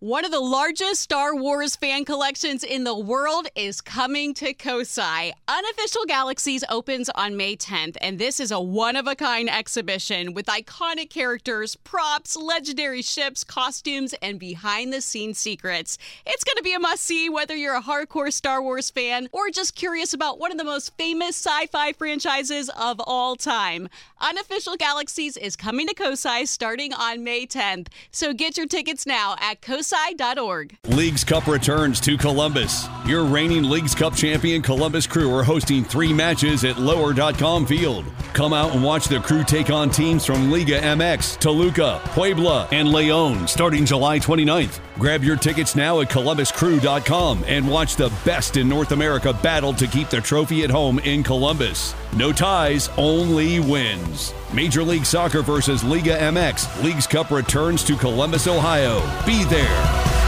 One of the largest Star Wars fan collections in the world is coming to Kosai. Unofficial Galaxies opens on May 10th, and this is a one-of-a-kind exhibition with iconic characters, props, legendary ships, costumes, and behind-the-scenes secrets. It's going to be a must-see whether you're a hardcore Star Wars fan or just curious about one of the most famous sci-fi franchises of all time. Unofficial Galaxies is coming to Kosai starting on May 10th, so get your tickets now at kosai.org. Leagues Cup returns to Columbus. Your reigning Leagues Cup champion Columbus Crew are hosting 3 matches at Lower.com Field. Come out and watch the Crew take on teams from Liga MX, Toluca, Puebla, and León starting July 29th. Grab your tickets now at columbuscrew.com and watch the best in North America battle to keep the trophy at home in Columbus. No ties, only wins. Major League Soccer versus Liga MX. Leagues Cup returns to Columbus, Ohio. Be there.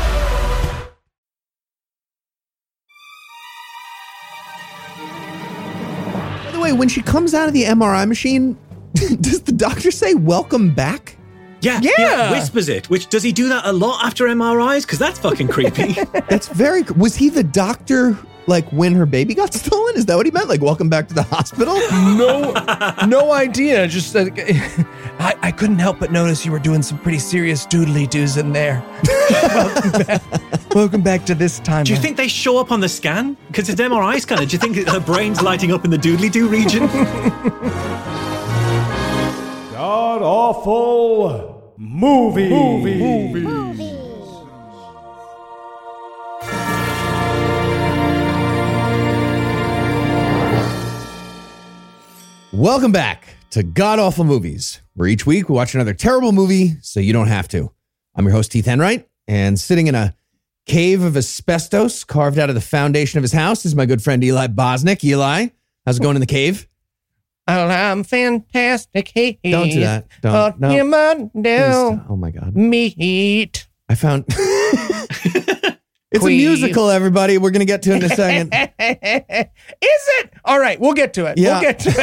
By the way, when she comes out of the MRI machine, does the doctor say, "Welcome back"? Yeah. Whispers it. Which, does he do that a lot after MRIs? Because that's fucking creepy. That's very... Was he the doctor, like, when her baby got stolen? Is that what he meant? Like, welcome back to the hospital? No idea. Just I couldn't help but notice you were doing some pretty serious doodly-doos in there. Welcome back to this time. Do you think they show up on the scan? Because it's MRI scanner. Do you think her brain's lighting up in the doodly-doo region? God awful movie. Welcome back to God Awful Movies, where each week we watch another terrible movie so you don't have to. I'm your host, Heath Enright, and sitting in a cave of asbestos carved out of the foundation of his house is my good friend Eli Bosnick. Eli, how's it going in the cave? Oh, I'm fantastic. Hey, Don't do that. Don't. No. No. Oh my God. Meat. I found... It's a musical, everybody. We're going to get to it in a second. Is it? All right, we'll get to it. Yeah. We'll get to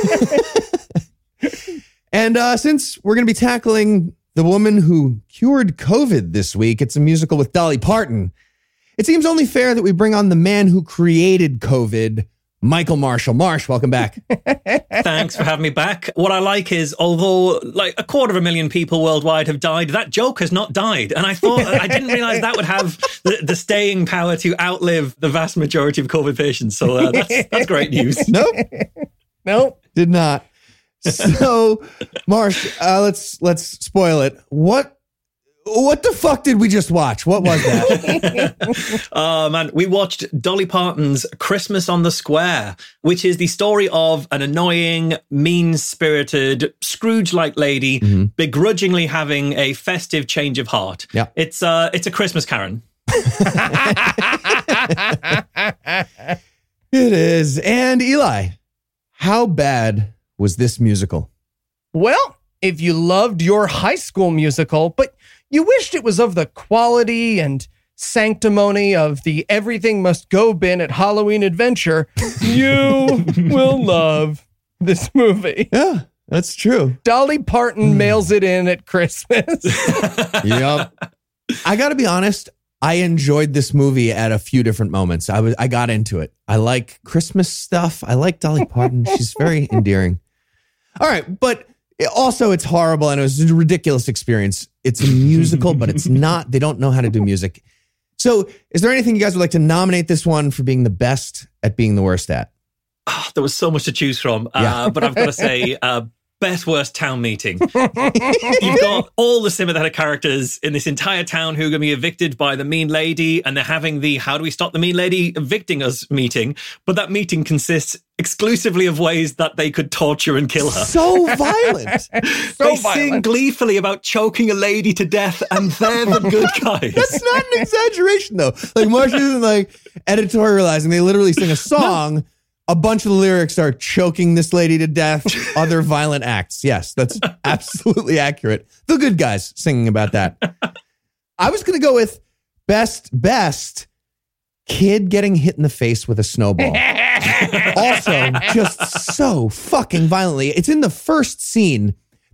it. And since we're going to be tackling the woman who cured COVID this week, it's a musical with Dolly Parton. It seems only fair that we bring on the man who created COVID, Michael Marshall. Marsh, welcome back. Thanks for having me back. What I like is, although like 250,000 people worldwide have died, that joke has not died. And I thought, I didn't realize that would have the staying power to outlive the vast majority of COVID patients. So that's great news. Nope. Did not. So, Marsh, let's spoil it. What the fuck did we just watch? What was that? Oh, man. We watched Dolly Parton's Christmas on the Square, which is the story of an annoying, mean-spirited, Scrooge-like lady begrudgingly having a festive change of heart. Yeah. It's a Christmas Karen. It is. And Eli, how bad was this musical? Well, if you loved your high school musical, but you wished it was of the quality and sanctimony of the Everything Must Go bin at Halloween Adventure, you will love this movie. Yeah, that's true. Dolly Parton mails it in at Christmas. Yep. I got to be honest, I enjoyed this movie at a few different moments. I got into it. I like Christmas stuff. I like Dolly Parton. She's very endearing. All right, but also it's horrible and it was a ridiculous experience. It's a musical, but it's not. They don't know how to do music. So is there anything you guys would like to nominate this one for being the best at being the worst at? Oh, there was so much to choose from. But I've got to say, best worst town meeting. You've got all the sympathetic characters in this entire town who are going to be evicted by the mean lady, and they're having the how do we stop the mean lady evicting us meeting. But that meeting consists exclusively of ways that they could torture and kill her. So violent. They sing gleefully about choking a lady to death, and they're the good guys. That's not an exaggeration, though. Like, Marsh isn't like editorializing. They literally sing a song. A bunch of the lyrics are choking this lady to death, other violent acts. Yes, that's absolutely accurate. The good guys singing about that. I was going to go with best kid getting hit in the face with a snowball. Also, just so fucking violently. It's in the first scene.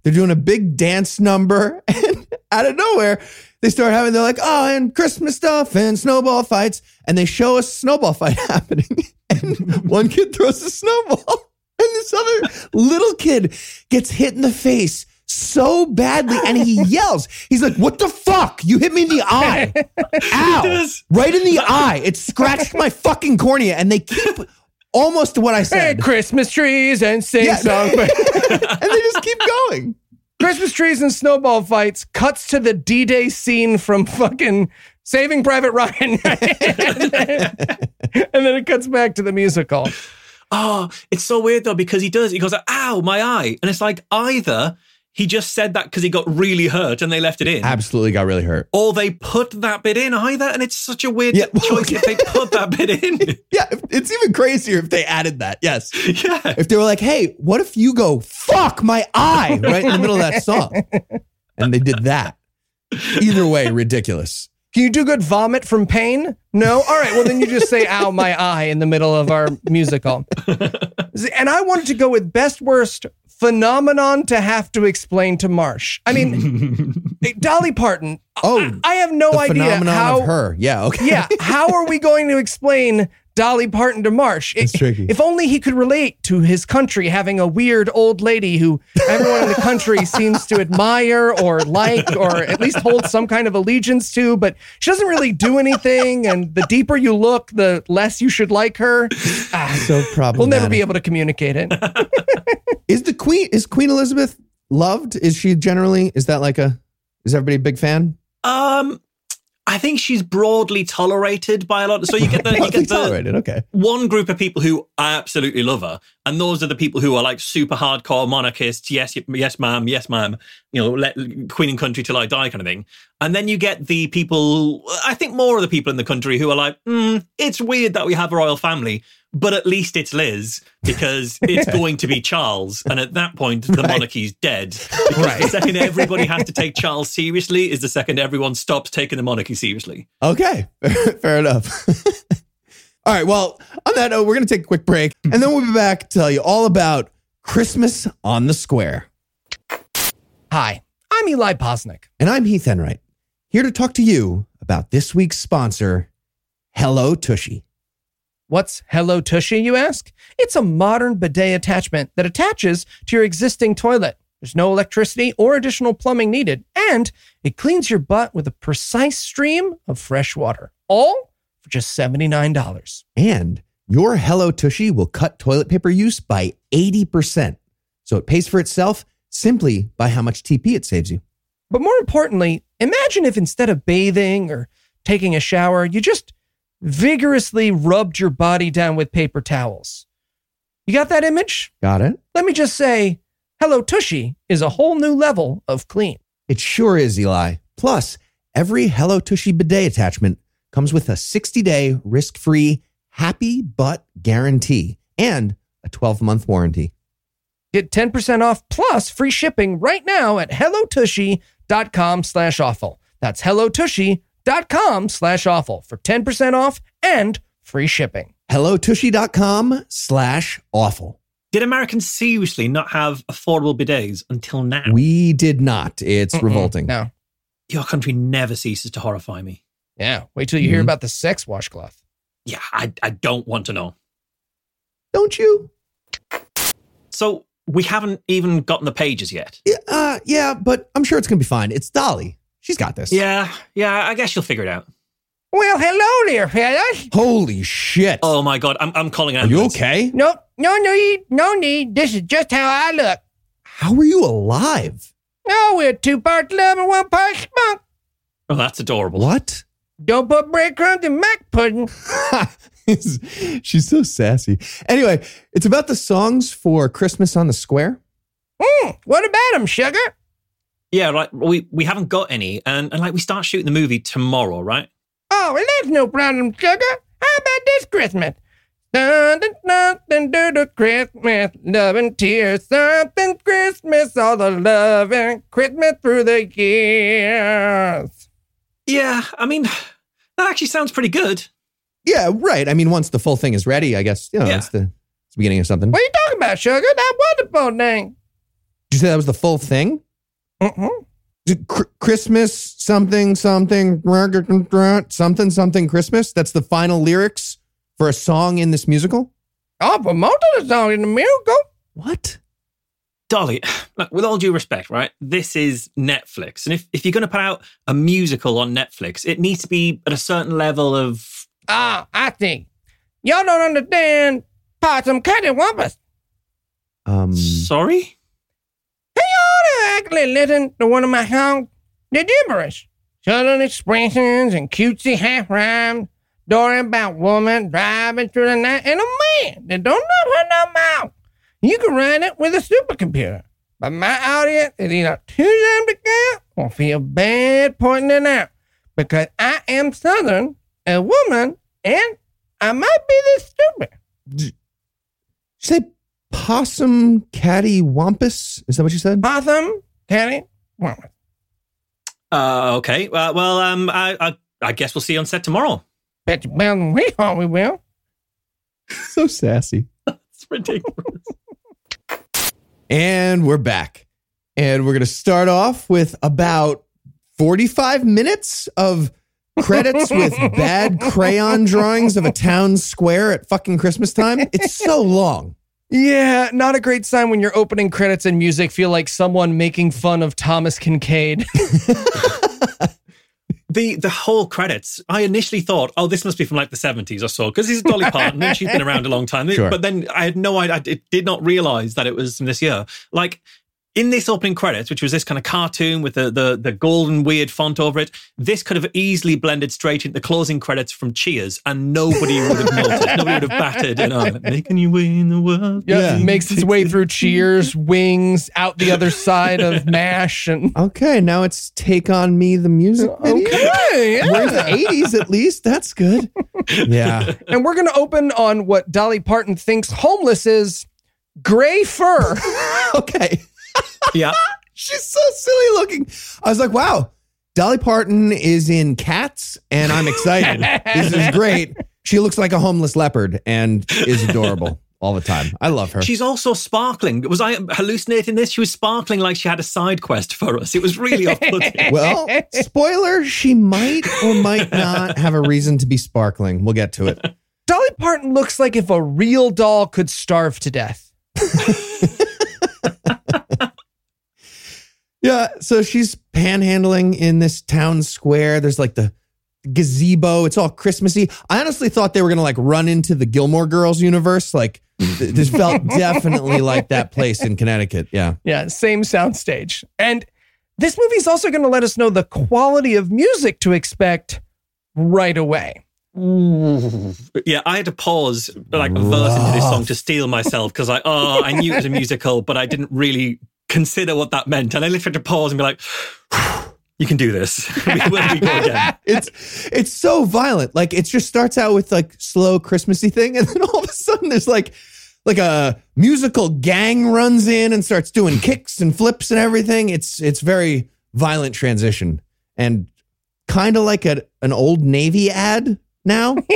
They're doing a big dance number, and out of nowhere, they're like, oh, and Christmas stuff and snowball fights. And they show a snowball fight happening. And one kid throws a snowball, and this other little kid gets hit in the face so badly, and he yells. He's like, what the fuck? You hit me in the eye. Ow. Right in the eye. It scratched my fucking cornea, and they keep almost to what I said. And Christmas trees and sing songs. And they just keep going. Christmas trees and snowball fights cuts to the D-Day scene from fucking Saving Private Ryan. And then it cuts back to the musical. Oh, it's so weird though, because he goes, ow, my eye. And it's like either he just said that because he got really hurt and they left it in. Absolutely got really hurt. Or they put that bit in either. And it's such a weird choice if they put that bit in. Yeah, it's even crazier if they added that. Yes. Yeah. If they were like, hey, what if you go, fuck my eye, right in the middle of that song? And they did that. Either way, ridiculous. Can you do good vomit from pain? No? All right, well, then you just say, ow, my eye in the middle of our musical. And I wanted to go with best worst phenomenon to have to explain to Marsh. I mean, Dolly Parton. Oh, I have no idea phenomenon how. Of her. Yeah, okay. Yeah, how are we going to explain Dolly Parton to Marsh? It's tricky. If only he could relate to his country having a weird old lady who everyone in the country seems to admire or like, or at least hold some kind of allegiance to, but she doesn't really do anything. And the deeper you look, the less you should like her. So problematic. We'll never be able to communicate it. Is Queen Elizabeth loved? Is she generally, is everybody a big fan? I think she's broadly tolerated by a lot. So you get tolerated. Okay. One group of people who absolutely love her, and those are the people who are like super hardcore monarchists. Yes, ma'am. Yes, ma'am. Let Queen and country till I die kind of thing. And then you get the people, I think more of the people in the country who are like, it's weird that we have a royal family, but at least it's Liz because it's going to be Charles. And at that point, the monarchy's dead. Because the second everybody has to take Charles seriously is the second everyone stops taking the monarchy seriously. Okay, fair enough. All right, well, on that note, we're going to take a quick break, and then we'll be back to tell you all about Christmas on the Square. Hi, I'm Eli Posnick. And I'm Heath Enright, here to talk to you about this week's sponsor, Hello Tushy. What's Hello Tushy, you ask? It's a modern bidet attachment that attaches to your existing toilet. There's no electricity or additional plumbing needed, and it cleans your butt with a precise stream of fresh water, all for just $79. And your Hello Tushy will cut toilet paper use by 80%. So it pays for itself simply by how much TP it saves you. But more importantly, imagine if instead of bathing or taking a shower, you just vigorously rubbed your body down with paper towels. You got that image? Got it. Let me just say, Hello Tushy is a whole new level of clean. It sure is, Eli. Plus, every Hello Tushy bidet attachment comes with a 60-day risk-free happy butt guarantee and a 12-month warranty. Get 10% off plus free shipping right now at hellotushy.com/awful. That's hellotushy.com/awful for 10% off and free shipping. hellotushy.com/awful. Did Americans seriously not have affordable bidets until now? We did not. It's revolting. No. Your country never ceases to horrify me. Yeah. Wait till you hear about the sex washcloth. Yeah, I don't want to know. Don't you? So we haven't even gotten the pages yet. Yeah, but I'm sure it's going to be fine. It's Dolly. She's got this. Yeah, I guess she'll figure it out. Well, hello there, fellas. Holy shit. Oh my God, I'm calling an Are you ambulance. okay? No need. This is just how I look. How are you alive? Oh, we're 2 parts love and 1 part spunk. Oh, that's adorable. What? Don't put breadcrumbs in mac pudding. She's so sassy. Anyway, it's about the songs for Christmas on the Square. What about them, sugar? Yeah, right. We haven't got any, and like we start shooting the movie tomorrow, right? Oh, well, that's no problem, sugar. How about this Christmas? Nothing do to Christmas, love and tears, something Christmas, all the love and Christmas through the years. Yeah, I mean, that actually sounds pretty good. Yeah, right. I mean, once the full thing is ready, I guess, it's the beginning of something. What are you talking about, sugar? That wonderful thing. Did you say that was the full thing? Christmas something something Christmas? That's the final lyrics for a song in this musical? Oh, but most of the song in the musical. What? Dolly, look, with all due respect, right? This is Netflix. And if you're going to put out a musical on Netflix, it needs to be at a certain level of... I think. Y'all don't understand Possum Cattywampus. Sorry? Hey, you ought to actually listen to one of my songs. They're gibberish. Southern expressions and cutesy half rhymes. Story about woman driving through the night and a man that don't know her no mouth. You can run it with a supercomputer. But my audience is either too young to get or feel bad pointing it out. Because I am Southern, a woman, and I might be this stupid. Did you say Possum Cattywampus? Is that what you said? Possum Cattywampus. Okay. I guess we'll see you on set tomorrow. Bet you better than we thought we will. So sassy. It's ridiculous. And we're back. And we're going to start off with about 45 minutes of credits with bad crayon drawings of a town square at fucking Christmas time. It's so long. Yeah, not a great sign when your opening credits and music feel like someone making fun of Thomas Kincaid. The whole credits, I initially thought, oh, this must be from like the 70s or so, because this is Dolly Parton and she's been around a long time. Sure. But then I had no idea, I did not realize that it was from this year. Like, in this opening credits, which was this kind of cartoon with the golden weird font over it, this could have easily blended straight into the closing credits from Cheers, and nobody would have noticed. Nobody would have batted and making you way in the world. Yeah, makes its way through Cheers, Wings, out the other side of MASH. And Okay, now it's Take On Me, the music video. okay, yeah. We're in the 80s at least. That's good. Yeah. And we're going to open on what Dolly Parton thinks homeless is gray fur. Okay. Yeah. She's so silly looking. I was like, wow, Dolly Parton is in Cats, and I'm excited. This is great. She looks like a homeless leopard and is adorable all the time. I love her. She's also sparkling. Was I hallucinating this? She was sparkling like she had a side quest for us. It was really off-putting. Well, spoiler, she might or might not have a reason to be sparkling. We'll get to it. Dolly Parton looks like if a real doll could starve to death. Yeah, so she's panhandling in this town square. There's like the gazebo. It's all Christmassy. I honestly thought they were going to like run into the Gilmore Girls universe. Like this felt definitely like that place in Connecticut. Yeah. Yeah, same soundstage. And this movie is also going to let us know the quality of music to expect right away. Yeah, I had to pause like a verse into this song to steel myself because I knew it was a musical, but I didn't really consider what that meant. And I literally had to pause and be like, you can do this. Where do we go again? It's so violent. Like it just starts out with like slow Christmassy thing, and then all of a sudden there's like a musical gang runs in and starts doing kicks and flips and everything. It's very violent transition and kind of like an old Navy ad now. When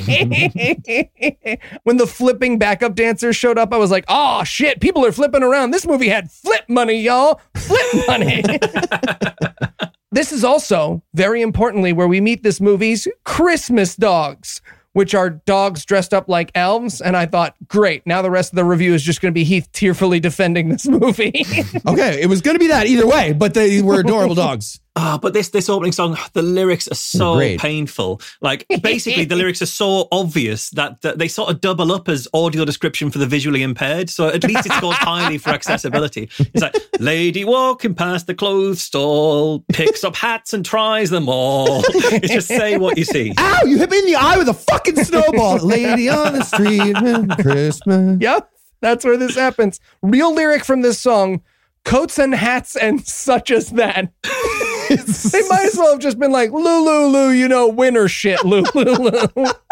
the flipping backup dancers showed up, I was like, oh shit, people are flipping around. This movie had flip money, y'all. Flip money. This is also, very importantly, where we meet this movie's Christmas dogs, which are dogs dressed up like elves. And I thought, great, now the rest of the review is just going to be Heath tearfully defending this movie. Okay, it was going to be that either way, but they were adorable dogs. But this opening song, the lyrics are so Great. painful. Like, basically, the lyrics are so obvious that they sort of double up as audio description for the visually impaired. So at least it scores highly for accessibility. It's like, lady walking past the clothes stall, picks up hats and tries them all. It's just say what you see. Ow, you hit me in the eye with a fucking snowball. Lady on the street, Christmas. Yep, that's where this happens. Real lyric from this song, coats and hats and such as that. They might as well have just been like, Lulu, winter shit, Lulu.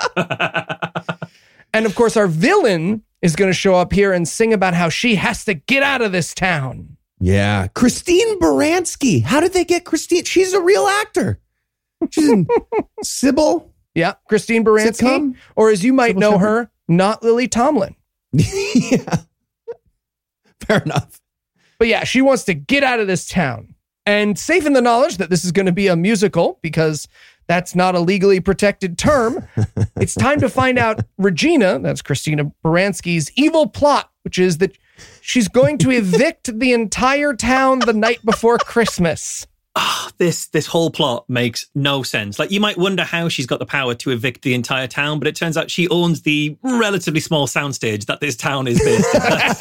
And of course, our villain is going to show up here and sing about how she has to get out of this town. Yeah. Christine Baranski. How did they get Christine? She's a real actor. She's in Sybil. Yeah, Christine Baranski. Sitcom? Or as you might Sybil know Shepherd? her, not Lily Tomlin. Yeah. Fair enough. But yeah, she wants to get out of this town. And safe in the knowledge that this is going to be a musical, because that's not a legally protected term, it's time to find out Regina, that's Christina Baranski's evil plot, which is that she's going to evict the entire town the night before Christmas. This whole plot makes no sense. Like, you might wonder how she's got the power to evict the entire town, but it turns out she owns the relatively small soundstage that this town is based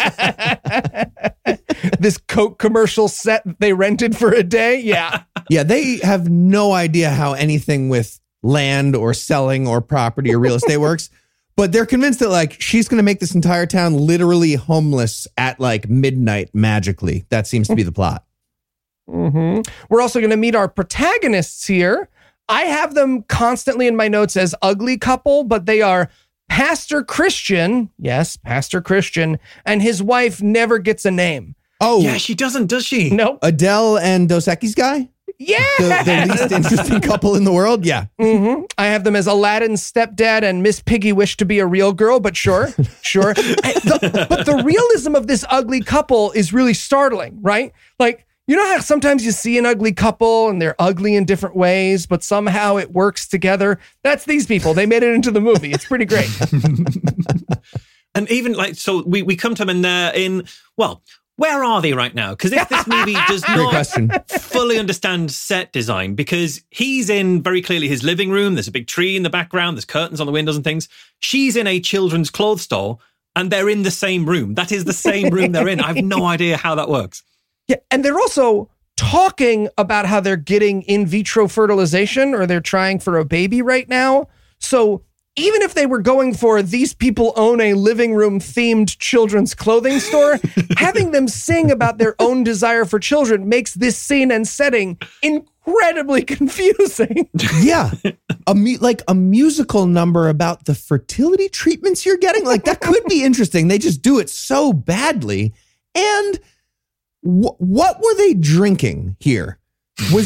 in. This Coke commercial set that they rented for a day. Yeah. Yeah, they have no idea how anything with land or selling or property or real estate works, but they're convinced that like she's going to make this entire town literally homeless at like midnight magically. That seems to be the plot. Mm-hmm. We're also going to meet our protagonists here. I have them constantly in my notes as ugly couple, but they are Pastor Christian. Yes, Pastor Christian. And his wife never gets a name. Oh, yeah, she doesn't, does she? Nope. Adele and Dos Equis guy? Yeah. The least interesting couple in the world? Yeah. Mm-hmm. I have them as Aladdin's stepdad and Miss Piggy wished to be a real girl, but sure. But the realism of this ugly couple is really startling, right? Like, you know how sometimes you see an ugly couple and they're ugly in different ways, but somehow it works together? That's these people. They made it into the movie. It's pretty great. And even like, so we come to them and they're in, well, where are they right now? Because this movie does not fully understand set design, because he's in very clearly his living room. There's a big tree in the background. There's curtains on the windows and things. She's in a children's clothes store and they're in the same room. That is the same room they're in. I have no idea how that works. Yeah, and they're also talking about how they're getting in vitro fertilization, or they're trying for a baby right now. So even if they were going for these people own a living room themed children's clothing store, having them sing about their own desire for children makes this scene and setting incredibly confusing. Yeah. Like a musical number about the fertility treatments you're getting. Like, that could be interesting. They just do it so badly. And what were they drinking here? So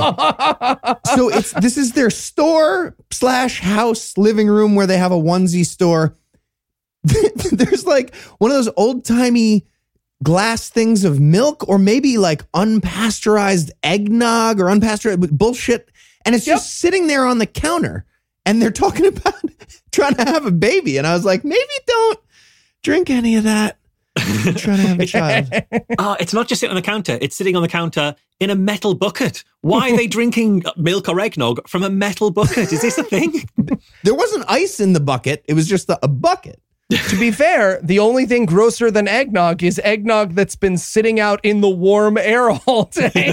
this is their store / house living room where they have a onesie store. There's like one of those old timey glass things of milk, or maybe like unpasteurized eggnog or unpasteurized bullshit. And it's just sitting there on the counter and they're talking about trying to have a baby. And I was like, maybe don't drink any of that. Trying to have a child. It's not just sitting on the counter. It's sitting on the counter in a metal bucket. Why are they drinking milk or eggnog from a metal bucket? Is this a thing? There wasn't ice in the bucket. It was just a bucket. To be fair, the only thing grosser than eggnog is eggnog that's been sitting out in the warm air all day.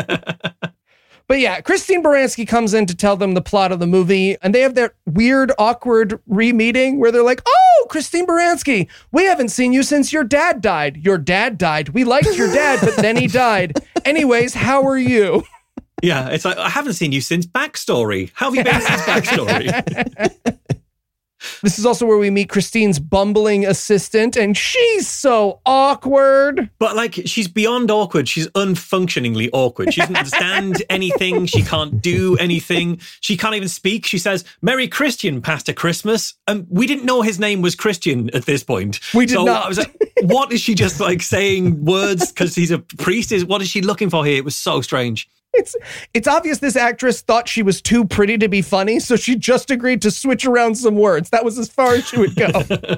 But yeah, Christine Baranski comes in to tell them the plot of the movie, and they have that weird, awkward re-meeting where they're like, oh, Christine Baranski, we haven't seen you since your dad died. Your dad died. We liked your dad, but then he died. Anyways, how are you? Yeah, it's like, I haven't seen you since Backstory. How have you been since Backstory? This is also where we meet Christine's bumbling assistant, and she's so awkward. But like, she's beyond awkward. She's unfunctioningly awkward. She doesn't understand anything. She can't do anything. She can't even speak. She says, Merry Christian, Pastor Christmas. We didn't know his name was Christian at this point. We did not. I was like, what is she just like saying words because he's a priest? What is she looking for here? It was so strange. It's obvious this actress thought she was too pretty to be funny, so she just agreed to switch around some words. That was as far as she would go.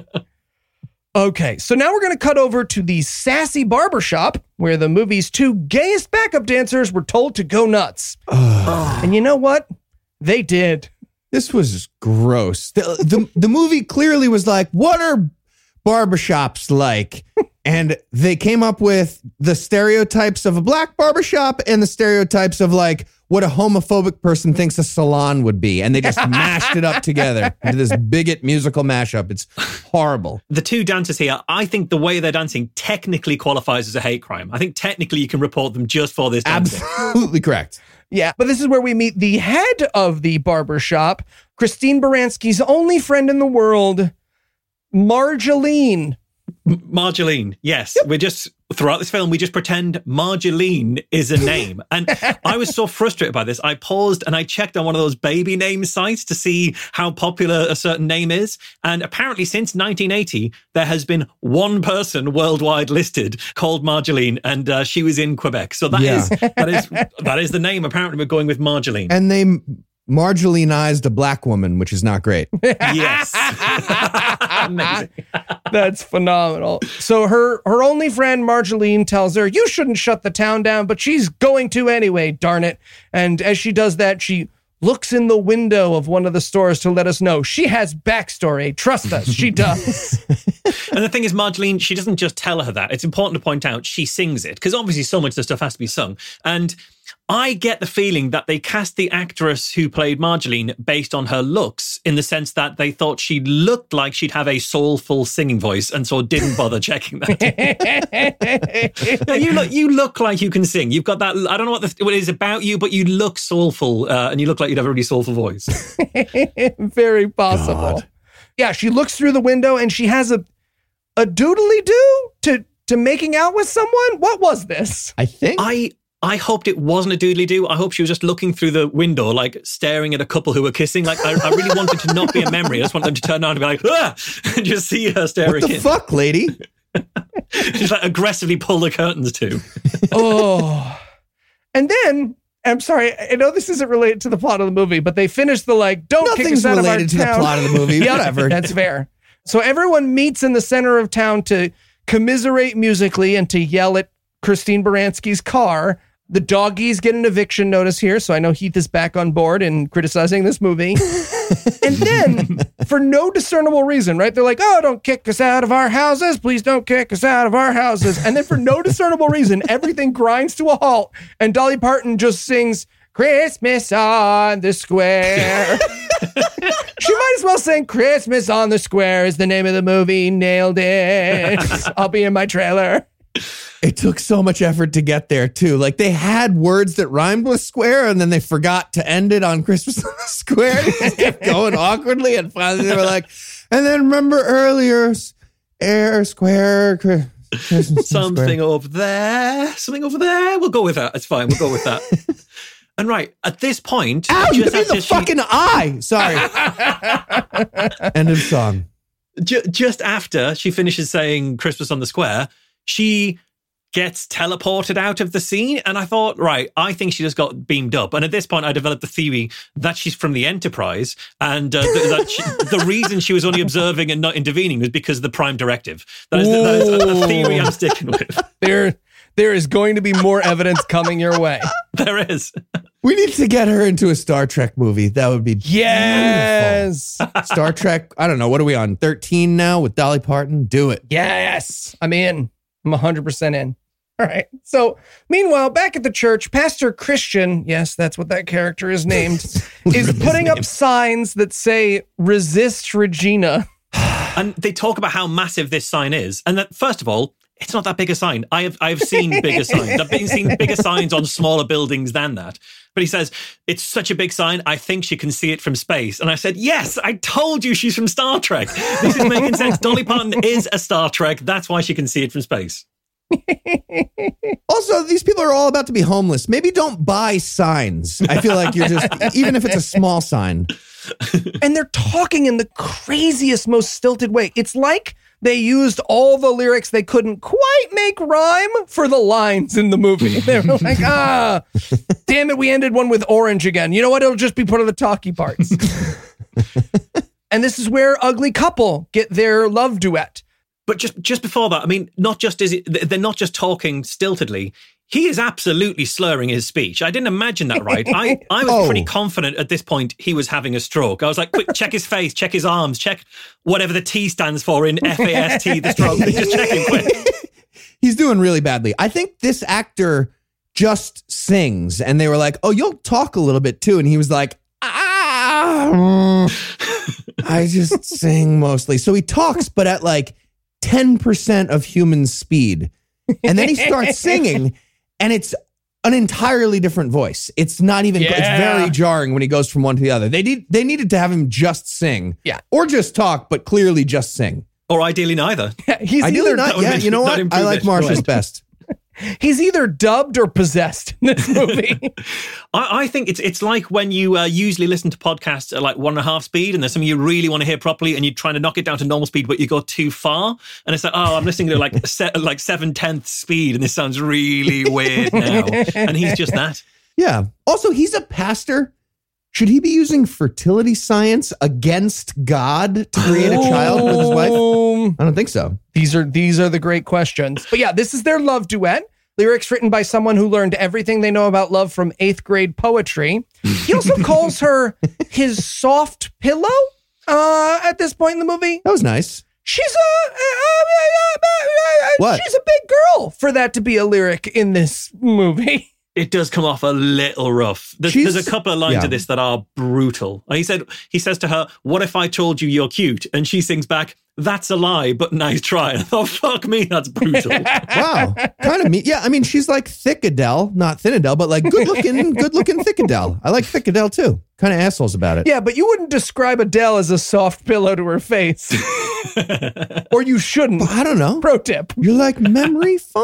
Okay, so now we're going to cut over to the sassy barbershop, where the movie's two gayest backup dancers were told to go nuts. And you know what? They did. This was gross. The movie clearly was like, what are barbershops like? And they came up with the stereotypes of a black barbershop and the stereotypes of like what a homophobic person thinks a salon would be. And they just mashed it up together into this bigot musical mashup. It's horrible. The two dancers here, I think the way they're dancing technically qualifies as a hate crime. I think technically you can report them just for this dancing. Absolutely correct. Yeah, but this is where we meet the head of the barbershop, Christine Baranski's only friend in the world, Marjolaine. Marjolaine, yes. Yep. We're just throughout this film, we just pretend Marjolaine is a name. And I was so frustrated by this. I paused and I checked on one of those baby name sites to see how popular a certain name is. And apparently since 1980, there has been one person worldwide listed called Marjolaine, and she was in Quebec. So that is the name. Apparently we're going with Marjolaine. And they Marjolinized a black woman, which is not great. Yes. Amazing. That's phenomenal. So her only friend, Marjolaine, tells her, you shouldn't shut the town down, but she's going to anyway, darn it. And as she does that, she looks in the window of one of the stores to let us know she has backstory. Trust us, she does. And the thing is, Marjolaine, she doesn't just tell her that. It's important to point out she sings it, because obviously so much of the stuff has to be sung. And I get the feeling that they cast the actress who played Marjolaine based on her looks, in the sense that they thought she looked like she'd have a soulful singing voice, and so didn't bother checking that. Now, you look like you can sing. You've got that, I don't know what it is about you, but you look soulful, and you look like you'd have a really soulful voice. Very possible. God. Yeah, she looks through the window and she has a doodly-doo to making out with someone? What was this? I think... I hoped it wasn't a doodly-doo. I hope she was just looking through the window, like staring at a couple who were kissing. Like, I really wanted to not be a memory. I just want them to turn around and be like, ah! And just see her staring in. What the fuck, lady? Just like aggressively pull the curtains too. Oh. And then, I'm sorry, I know this isn't related to the plot of the movie, but they finish the don't kick us out of our town. Nothing's related to the plot of the movie. Yeah, whatever. That's fair. So everyone meets in the center of town to commiserate musically and to yell at Christine Baranski's car. The doggies get an eviction notice here, so I know Heath is back on board in criticizing this movie. And then, for no discernible reason, right? They're like, oh, don't kick us out of our houses. Please don't kick us out of our houses. And then for no discernible reason, everything grinds to a halt, and Dolly Parton just sings, Christmas on the Square. She might as well sing Christmas on the Square is the name of the movie. Nailed it. I'll be in my trailer. It took so much effort to get there, too. Like, they had words that rhymed with square, and then they forgot to end it on Christmas on the Square. It just kept going awkwardly, and finally they were like, and then remember earlier, air, square, Christmas something over there. We'll go with that. It's fine. We'll go with that. And right, at this point... Ow, you made the fucking eye! Sorry. End of song. Just after she finishes saying Christmas on the Square, she gets teleported out of the scene. And I thought, right, I think she just got beamed up. And at this point, I developed the theory that she's from the Enterprise. And the reason she was only observing and not intervening was because of the Prime Directive. That is a theory I'm sticking with. There is going to be more evidence coming your way. There is. We need to get her into a Star Trek movie. That would be yes. Beautiful. Star Trek, I don't know, what are we on? 13 now with Dolly Parton? Do it. Yes. I'm in. I'm 100% in. All right. So meanwhile, back at the church, Pastor Christian, yes, that's what that character is named, is putting up signs that say, resist Regina. And they talk about how massive this sign is. And that, first of all, it's not that big a sign. I've seen bigger signs. I've seen bigger signs on smaller buildings than that. But he says, it's such a big sign, I think she can see it from space. And I said, yes, I told you she's from Star Trek. This is making sense. Dolly Parton is a Star Trek. That's why she can see it from space. Also, these people are all about to be homeless. Maybe don't buy signs. I feel like you're just, even if it's a small sign. And they're talking in the craziest, most stilted way. It's like they used all the lyrics they couldn't quite make rhyme for the lines in the movie. They were like, damn it, we ended one with orange again. You know what? It'll just be part of the talky parts. And this is where Ugly Couple get their love duet. But just before that, I mean, they're not just talking stiltedly. He is absolutely slurring his speech. I didn't imagine that right. I was pretty confident at this point he was having a stroke. I was like, quick, check his face, check his arms, check whatever the T stands for in FAST, the stroke. Just check him quick. He's doing really badly. I think this actor just sings, and they were like, oh, you'll talk a little bit too. And he was like, I just sing mostly. So he talks, but at like 10% of human speed. And then he starts singing. And it's an entirely different voice. It's not even, it's very jarring when he goes from one to the other. They needed to have him just sing. Yeah. Or just talk, but clearly just sing. Or ideally neither. Yeah, he's Ideally either not. Yeah, you know what? I like Marsha's best. He's either dubbed or possessed in this movie. I think it's like when you usually listen to podcasts at like 1.5 speed, and there's something you really want to hear properly, and you're trying to knock it down to normal speed, but you go too far, and it's like, oh, I'm listening to like 7/10 speed, and this sounds really weird now. And he's just that. Yeah. Also, he's a pastor. Should he be using fertility science against God to create a child with his wife? I don't think so. These are the great questions. But yeah, this is their love duet. Lyrics written by someone who learned everything they know about love from 8th grade poetry. He also calls her his soft pillow at this point in the movie. That was nice. She's What? She's a big girl for that to be a lyric in this movie. It does come off a little rough. There's a couple of lines of this that are brutal. He says to her, "What if I told you you're cute?" And she sings back, "That's a lie, but nice try." And I thought, fuck me, that's brutal. Wow. Kind of mean. Yeah, I mean, she's like thick Adele, not thin Adele, but like good looking thick Adele. I like thick Adele too. Kind of assholes about it. Yeah, but you wouldn't describe Adele as a soft pillow to her face. Or you shouldn't. I don't know. Pro tip. You're like memory foam?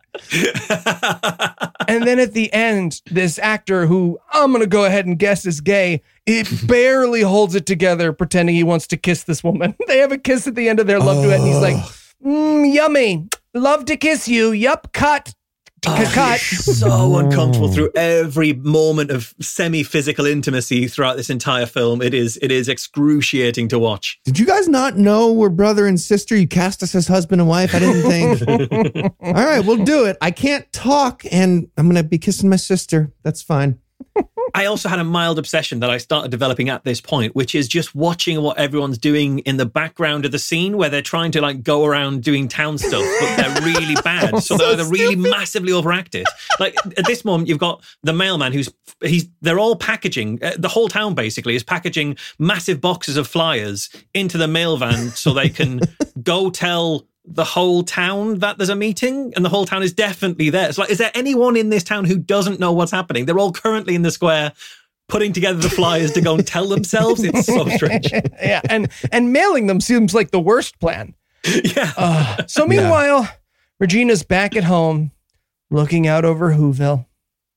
And then at the end, this actor who I'm going to go ahead and guess is gay, it barely holds it together pretending he wants to kiss this woman. They have a kiss at the end of their love duet and he's like, yummy. Love to kiss you. Yup. Cut. Cut. So uncomfortable through every moment of semi-physical intimacy throughout this entire film. It is excruciating to watch. Did you guys not know we're brother and sister? You cast us as husband and wife. I didn't think. All right, we'll do it. I can't talk, and I'm going to be kissing my sister. That's fine. I also had a mild obsession that I started developing at this point, which is just watching what everyone's doing in the background of the scene where they're trying to like go around doing town stuff, but they're really bad. So they're really massively overacted. Like at this moment, you've got the mailman they're all packaging, the whole town basically is packaging massive boxes of flyers into the mail van so they can go tell the whole town that there's a meeting, and the whole town is definitely there. It's like, is there anyone in this town who doesn't know what's happening? They're all currently in the square putting together the flyers to go and tell themselves. It's so strange. Yeah, and mailing them seems like the worst plan. Yeah. So meanwhile, Regina's back at home looking out over Whoville.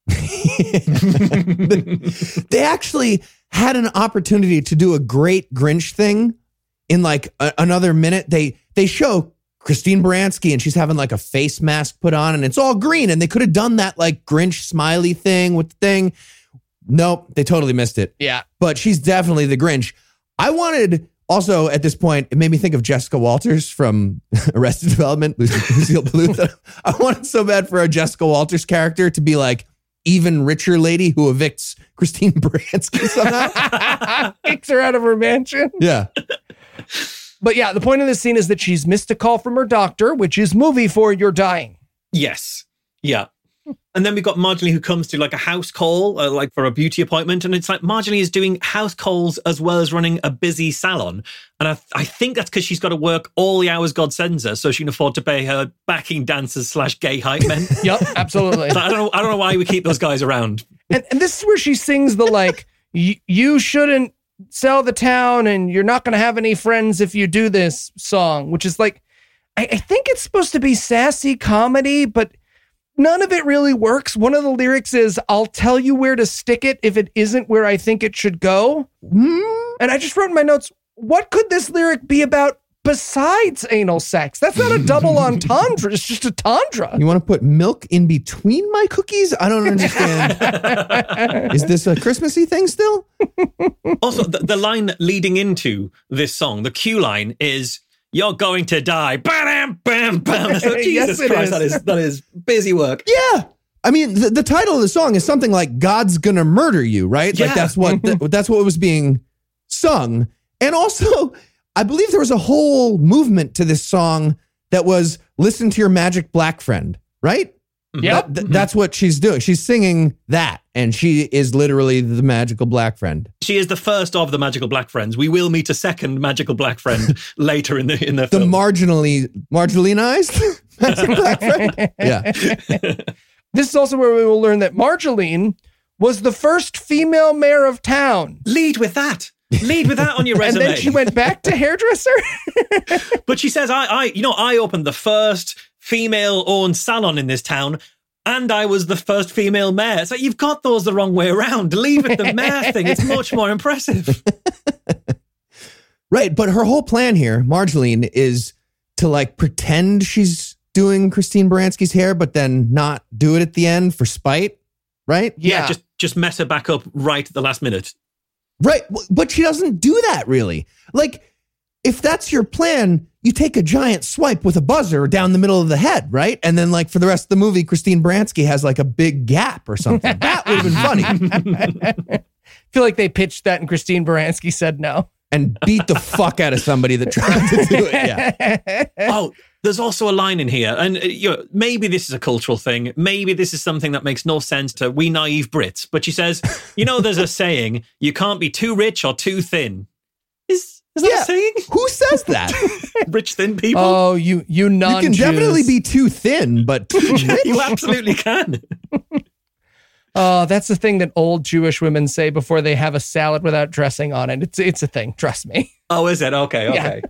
They actually had an opportunity to do a great Grinch thing in like another minute. They show Christine Baranski and she's having like a face mask put on and it's all green, and they could have done that like Grinch smiley thing with the thing. Nope, they totally missed it. Yeah. But she's definitely the Grinch. I wanted also at this point, it made me think of Jessica Walters from Arrested Development, Lucille Bluth. I wanted so bad for a Jessica Walters character to be like even richer lady who evicts Christine Baranski somehow. Kicks her out of her mansion. Yeah. But yeah, the point of this scene is that she's missed a call from her doctor, which is movie for You're Dying. Yes. Yeah. And then we've got Marjorie who comes to like a house call, like for a beauty appointment. And it's like Marjorie is doing house calls as well as running a busy salon. And I think that's because she's got to work all the hours God sends her so she can afford to pay her backing dancers / gay hype men. Yep, absolutely. So I don't know why we keep those guys around. And this is where she sings the like, you shouldn't sell the town and you're not going to have any friends if you do this song, which is like, I think it's supposed to be sassy comedy, but none of it really works. One of the lyrics is, "I'll tell you where to stick it if it isn't where I think it should go." And I just wrote in my notes, what could this lyric be about besides anal sex? That's not a double entendre. It's just a tundra. You want to put milk in between my cookies? I don't understand. Is this a Christmassy thing still? Also, the line leading into this song, the cue line is, "You're going to die." Bam, bam, bam. So, Jesus Christ, that is busy work. Yeah. I mean, the title of the song is something like "God's Gonna Murder You," right? Yeah. Like that's what was being sung. And also, I believe there was a whole movement to this song that was "Listen to Your Magic Black Friend," right? Yep. That's what she's doing. She's singing that, and she is literally the magical black friend. She is the first of the magical black friends. We will meet a second magical black friend later in the film. The marginalized magic black friend. Yeah. This is also where we will learn that Marjolaine was the first female mayor of town. Lead with that. Lead with that on your And resume. then she went back to hairdresser. But she says, I opened the first female-owned salon in this town, and I was the first female mayor. So you've got those the wrong way around. Leave it the mayor thing. It's much more impressive. Right. But her whole plan here, Marjolaine, is to like pretend she's doing Christine Baranski's hair, but then not do it at the end for spite. Right? Yeah. Just mess her back up right at the last minute. Right. But she doesn't do that really. Like, if that's your plan, you take a giant swipe with a buzzer down the middle of the head, right? And then, like, for the rest of the movie, Christine Baranski has like a big gap or something. That would have been funny. I feel like they pitched that and Christine Baranski said no. And beat the fuck out of somebody that tried to do it. Yeah. Oh, there's also a line in here, and maybe this is a cultural thing. Maybe this is something that makes no sense to we naive Brits. But she says, there's a saying, you can't be too rich or too thin. Is that a saying? Who says that? Rich, thin people? Oh, you non-Jews. You can definitely be too thin, but too rich. You absolutely can. Oh, that's the thing that old Jewish women say before they have a salad without dressing on it. It's a thing. Trust me. Oh, is it? Okay.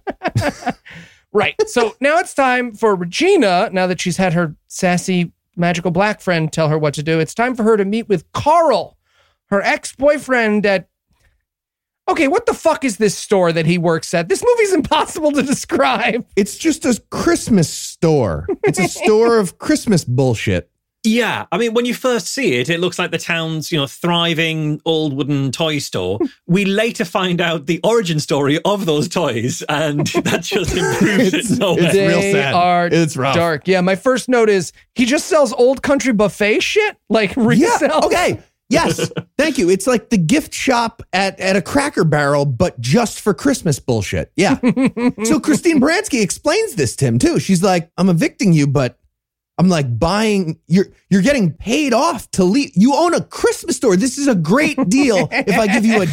Right. So now it's time for Regina, now that she's had her sassy magical black friend tell her what to do, it's time for her to meet with Carl, her ex-boyfriend at... Okay, what the fuck is this store that he works at? This movie's impossible to describe. It's just a Christmas store. It's a store of Christmas bullshit. Yeah, I mean, when you first see it, it looks like the town's, thriving old wooden toy store. We later find out the origin story of those toys, and that just improves it so much. It's real sad. It's rough. Dark. Yeah, my first note is he just sells old country buffet shit, like resell. Yeah, okay. Yes, thank you. It's like the gift shop at a Cracker Barrel, but just for Christmas bullshit. Yeah. So Christine Baranski explains this to him too. She's like, I'm evicting you, but I'm like buying, you're getting paid off to leave. You own a Christmas store. This is a great deal if I give you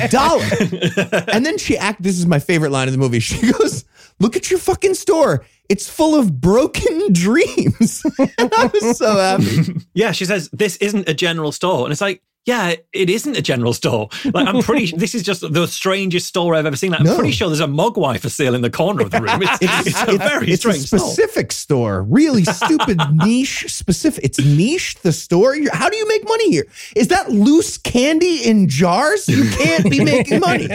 $1. And then this is my favorite line of the movie. She goes, look at your fucking store. It's full of broken dreams. And I was so happy. Yeah, she says, this isn't a general store. And it's like, yeah, it isn't a general store. Like, this is just the strangest store I've ever seen. Like, I'm pretty sure there's a Mogwai for sale in the corner of the room. It's a very strange It's a specific store. Really stupid, niche, specific. It's niche, the store. How do you make money here? Is that loose candy in jars? You can't be making money.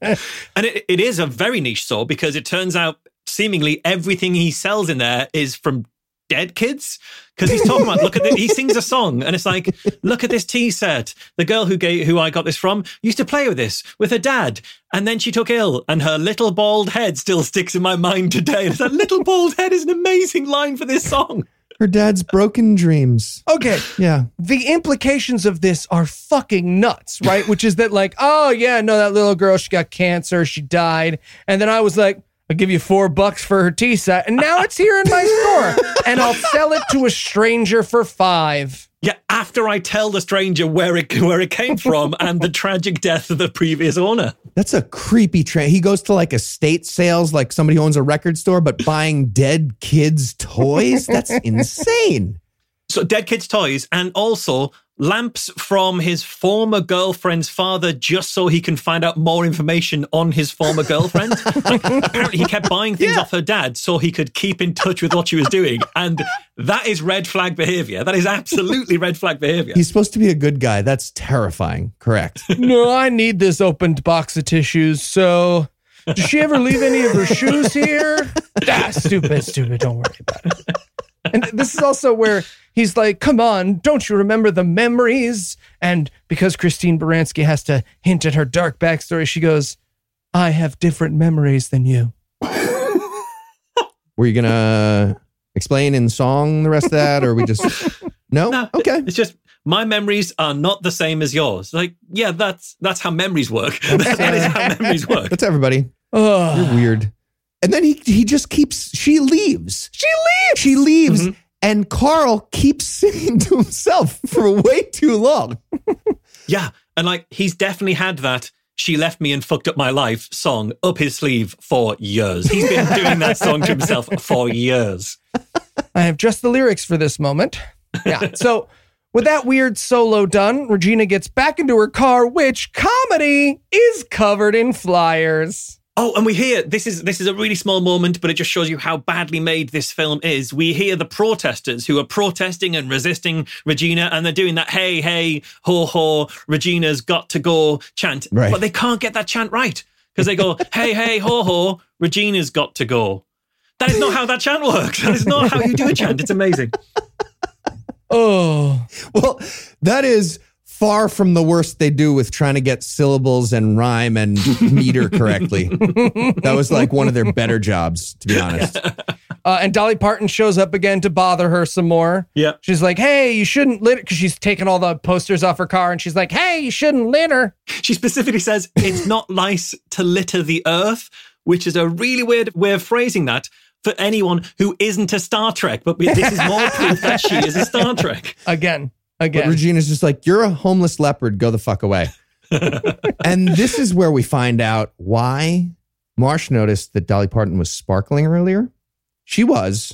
And it is a very niche store because it turns out seemingly everything he sells in there is from dead kids, because he's talking about, he sings a song and it's like, look at this tea set. The girl who I got this from used to play with this with her dad, and then she took ill, and her little bald head still sticks in my mind today. And it's like, little bald head is an amazing line for this song. Her dad's broken dreams. Okay. Yeah. The implications of this are fucking nuts, right? Which is that like, oh yeah, no, that little girl, she got cancer, she died. And then I was like, I'll give you $4 for her tea set. And now it's here in my store. And I'll sell it to a stranger for $5. Yeah, after I tell the stranger where it came from and the tragic death of the previous owner. That's a creepy trend. He goes to like estate sales, like somebody who owns a record store, but buying dead kids' toys? That's insane. So dead kids' toys, and also lamps from his former girlfriend's father, just so he can find out more information on his former girlfriend. Like, apparently he kept buying things off her dad so he could keep in touch with what she was doing. And that is red flag behavior. That is absolutely red flag behavior. He's supposed to be a good guy. That's terrifying. Correct. No, I need this opened box of tissues. So does she ever leave any of her shoes here? Stupid. Don't worry about it. And this is also where he's like, come on, don't you remember the memories? And because Christine Baranski has to hint at her dark backstory, she goes, I have different memories than you. Were you going to explain in song the rest of that? Or are we just... No? Okay. It's just, my memories are not the same as yours. Like, yeah, that's how memories work. That is how memories work. That's everybody. You're weird. And then he just keeps... She leaves. Mm-hmm. And Carl keeps singing to himself for way too long. Yeah. And like, he's definitely had that "She Left Me and Fucked Up My Life" song up his sleeve for years. He's been doing that song to himself for years. I have just the lyrics for this moment. Yeah. So With that weird solo done, Regina gets back into her car, which, comedy, is covered in flyers. Oh, and we hear, this is a really small moment, but it just shows you how badly made this film is. We hear the protesters who are protesting and resisting Regina, and they're doing that, hey, hey, ho, ho, Regina's got to go chant. Right. But they can't get that chant right, because they go, hey, hey, ho, ho, Regina's got to go. That is not how that chant works. That is not how you do a chant. It's amazing. Oh. Well, that is far from the worst they do with trying to get syllables and rhyme and meter correctly. That was like one of their better jobs, to be honest. And Dolly Parton shows up again to bother her some more. Yeah. She's like, hey, you shouldn't litter, because she's taking all the posters off her car, and she's like, hey, you shouldn't litter. She specifically says it's not nice to litter the earth, which is a really weird way of phrasing that for anyone who isn't a Star Trek. But this is more proof that she is a Star Trek. Again. But Regina's just like, you're a homeless leopard. Go the fuck away. And this is where we find out why Marsh noticed that Dolly Parton was sparkling earlier. She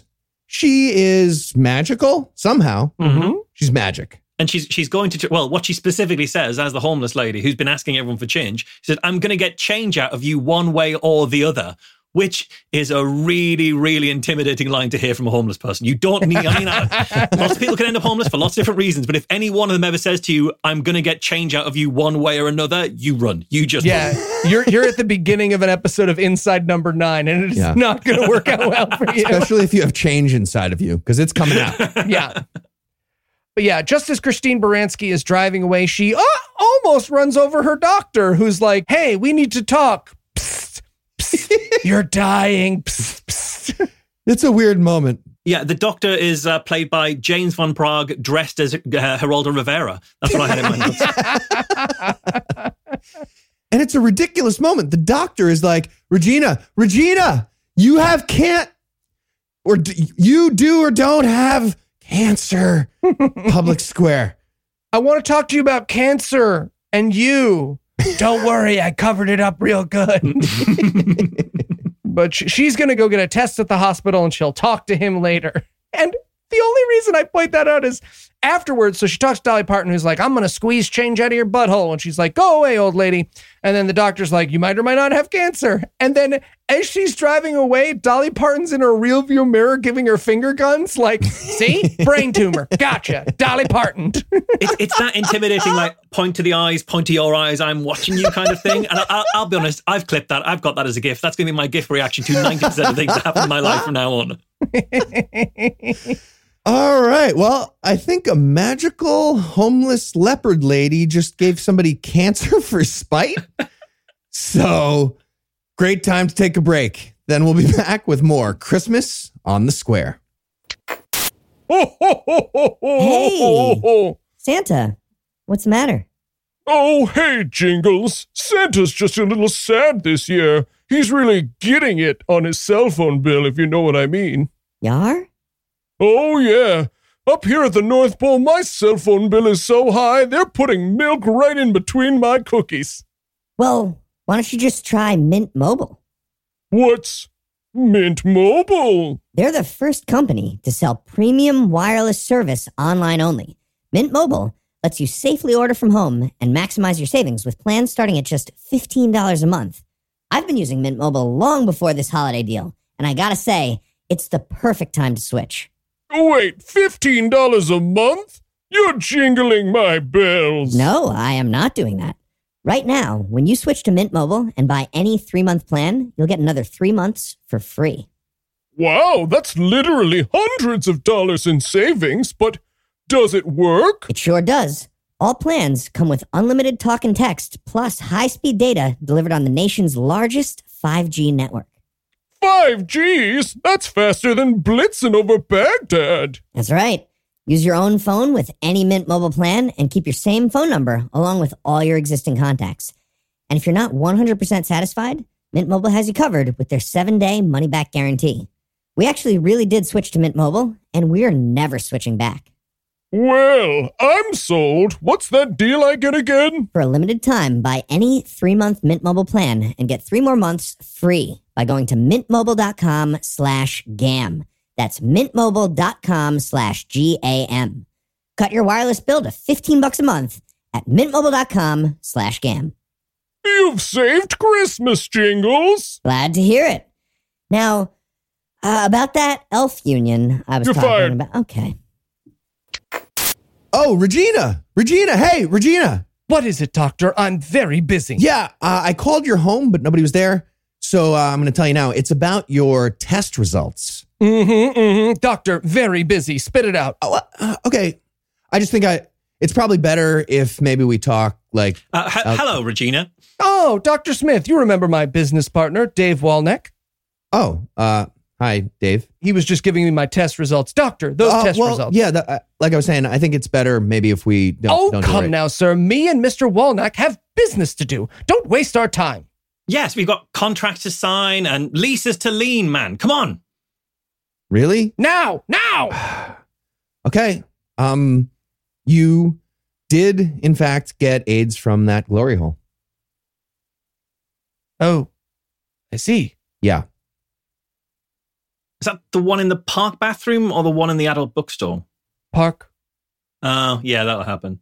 is magical somehow. Mm-hmm. She's magic. And she's going to, well, what she specifically says as the homeless lady who's been asking everyone for change, she said, I'm going to get change out of you one way or the other, which is a really, really intimidating line to hear from a homeless person. You don't need, lots of people can end up homeless for lots of different reasons, but if any one of them ever says to you, I'm going to get change out of you one way or another, you run. You just run. You're at the beginning of an episode of Inside Number 9, and it's not going to work out well for you. Especially if you have change inside of you, because it's coming out. Yeah. But yeah, just as Christine Baranski is driving away, she almost runs over her doctor, who's like, hey, we need to talk. Psst, psst, you're dying. Psst, psst. It's a weird moment. Yeah, the doctor is played by James Van Praagh, dressed as Geraldo Rivera. That's what I had in my notes. And it's a ridiculous moment. The doctor is like, Regina, you have you do or don't have cancer. Public square. I want to talk to you about cancer and you. Don't worry, I covered it up real good. But she's going to go get a test at the hospital and she'll talk to him later. And the only reason I point that out is afterwards. So she talks to Dolly Parton, who's like, I'm going to squeeze change out of your butthole. And she's like, go away, old lady. And then the doctor's like, you might or might not have cancer. And then as she's driving away, Dolly Parton's in her rear view mirror giving her finger guns. Like, see? Brain tumor. Gotcha. Dolly Parton. It's that intimidating, like, point to the eyes, point to your eyes, I'm watching you kind of thing. And I'll be honest, I've clipped that. I've got that as a GIF. That's going to be my GIF reaction to 90% of things that happen in my life from now on. All right. Well, I think a magical homeless leopard lady just gave somebody cancer for spite. So, great time to take a break. Then we'll be back with more Christmas on the Square. Hey, Santa, what's the matter? Oh, hey, Jingles. Santa's just a little sad this year. He's really getting it on his cell phone bill, if you know what I mean. Yar? Oh, yeah. Up here at the North Pole, my cell phone bill is so high, they're putting milk right in between my cookies. Well, why don't you just try Mint Mobile? What's Mint Mobile? They're the first company to sell premium wireless service online only. Mint Mobile lets you safely order from home and maximize your savings with plans starting at just $15 a month. I've been using Mint Mobile long before this holiday deal, and I gotta say, it's the perfect time to switch. Wait, $15 a month? You're jingling my bells. No, I am not doing that. Right now, when you switch to Mint Mobile and buy any 3-month plan, you'll get another 3 months for free. Wow, that's literally hundreds of dollars in savings, but does it work? It sure does. All plans come with unlimited talk and text, plus high-speed data delivered on the nation's largest 5G network. 5Gs? That's faster than blitzing over Baghdad. That's right. Use your own phone with any Mint Mobile plan and keep your same phone number along with all your existing contacts. And if you're not 100% satisfied, Mint Mobile has you covered with their 7-day money-back guarantee. We actually really did switch to Mint Mobile, and we're never switching back. Well, I'm sold. What's that deal I get again? For a limited time, buy any 3-month Mint Mobile plan and get 3 more months free by going to mintmobile.com/GAM. That's mintmobile.com/GAM. Cut your wireless bill to $15 a month at mintmobile.com/gam. You've saved Christmas, Jingles. Glad to hear it. Now, about that elf union I was You're talking fired. about. Okay. Oh, Regina. Hey, Regina. What is it, Doctor? I'm very busy. Yeah, I called your home, but nobody was there. So I'm going to tell you now. It's about your test results. Doctor, very busy. Spit it out. Oh, okay. I just think it's probably better if maybe we talk like... Hello, Regina. Oh, Dr. Smith, you remember my business partner, Dave Walneck? Oh, hi, Dave. He was just giving me my test results. Doctor, those test results. Yeah, like I was saying, I think it's better maybe if we don't do come it. now, sir. Me and Mr. Walneck have business to do. Don't waste our time. Yes, we've got contracts to sign and leases to lean, man. Come on. Really? Now! Okay. You did, in fact, get AIDS from that glory hole. Oh, I see. Yeah. Is that the one in the park bathroom or the one in the adult bookstore? Park. Oh, yeah, that'll happen.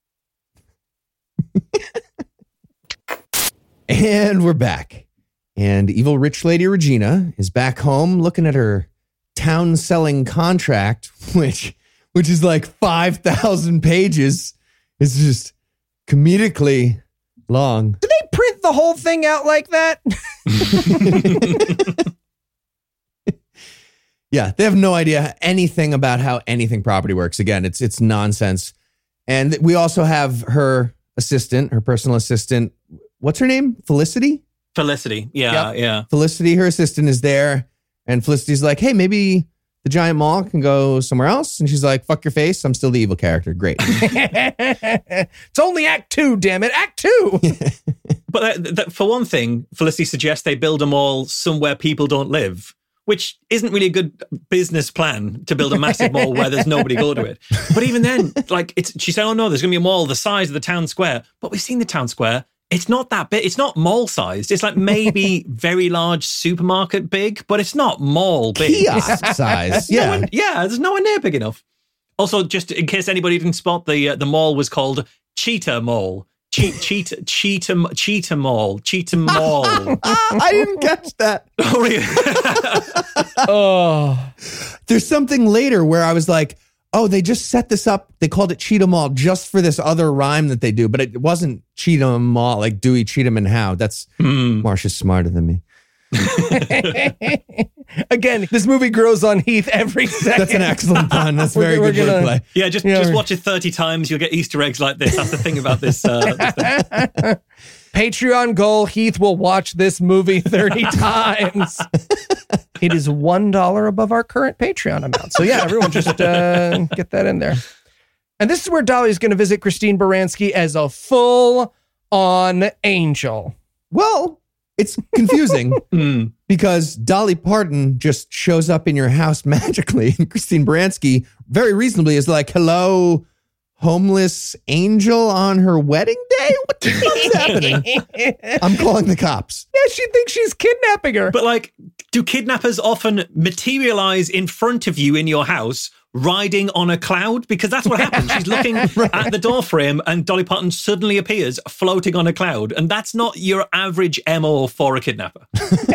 And we're back. And evil rich lady Regina is back home looking at her town selling contract, which is like 5,000 pages. It's just comedically long. Did they print the whole thing out like that? Yeah, they have no idea anything about how anything property works. Again, it's nonsense. And we also have her assistant, her personal assistant. What's her name? Felicity? Felicity. Yeah. Felicity, her assistant, is there. And Felicity's like, hey, maybe the giant mall can go somewhere else. And she's like, fuck your face. I'm still the evil character. Great. It's only Act 2, damn it. Act 2. But for one thing, Felicity suggests they build a mall somewhere people don't live, which isn't really a good business plan to build a massive mall where there's nobody go to it. But even then, she said, oh no, there's going to be a mall the size of the town square. But we've seen the town square. It's not that big. It's not mall sized. It's like maybe very large supermarket big, but it's not mall big. Kiosk size. Yeah. There's nowhere near big enough. Also, just in case anybody didn't spot, the mall was called Cheetah Mall. Cheetah Mall. Cheetah Mall. I didn't catch that. Oh, really? Oh. There's something later where I was like, oh, they just set this up. They called it Cheetah Mall just for this other rhyme that they do, but it wasn't Cheetah Mall, like Dewey, Cheatham, and Howe. That's Marsha's smarter than me. Again, this movie grows on Heath every second. That's an excellent pun. That's very good wordplay. Yeah, just watch it 30 times. You'll get Easter eggs like this. That's the thing about this. This Patreon goal, Heath will watch this movie 30 times. It is $1 above our current Patreon amount. So yeah, everyone just get that in there. And this is where Dolly's going to visit Christine Baranski as a full-on angel. Well, it's confusing because Dolly Parton just shows up in your house magically. And Christine Baranski, very reasonably, is like, hello, homeless angel on her wedding day? What the fuck's happening? I'm calling the cops. Yeah, she thinks she's kidnapping her. But do kidnappers often materialize in front of you in your house riding on a cloud? Because that's what happens. She's looking at the door frame and Dolly Parton suddenly appears floating on a cloud. And that's not your average MO for a kidnapper,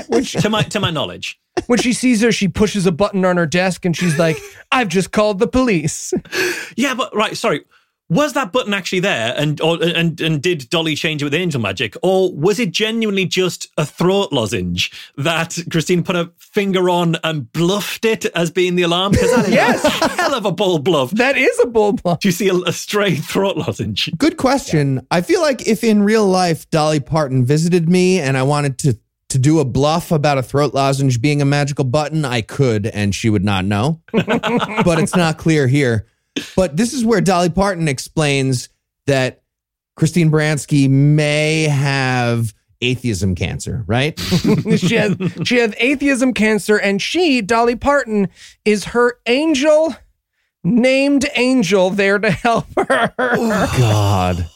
to my knowledge. When she sees her, she pushes a button on her desk and she's like, I've just called the police. Yeah, but sorry. Was that button actually there and did Dolly change it with angel magic? Or was it genuinely just a throat lozenge that Christine put a finger on and bluffed it as being the alarm? Because that is a hell of a bold bluff. That is a bold bluff. Do you see a stray throat lozenge? Good question. Yeah. I feel like if in real life Dolly Parton visited me and I wanted to do a bluff about a throat lozenge being a magical button, I could, and she would not know. But it's not clear here. But this is where Dolly Parton explains that Christine Baranski may have atheism cancer, right? She has atheism cancer, and Dolly Parton, is her angel, named Angel, there to help her. Oh, God.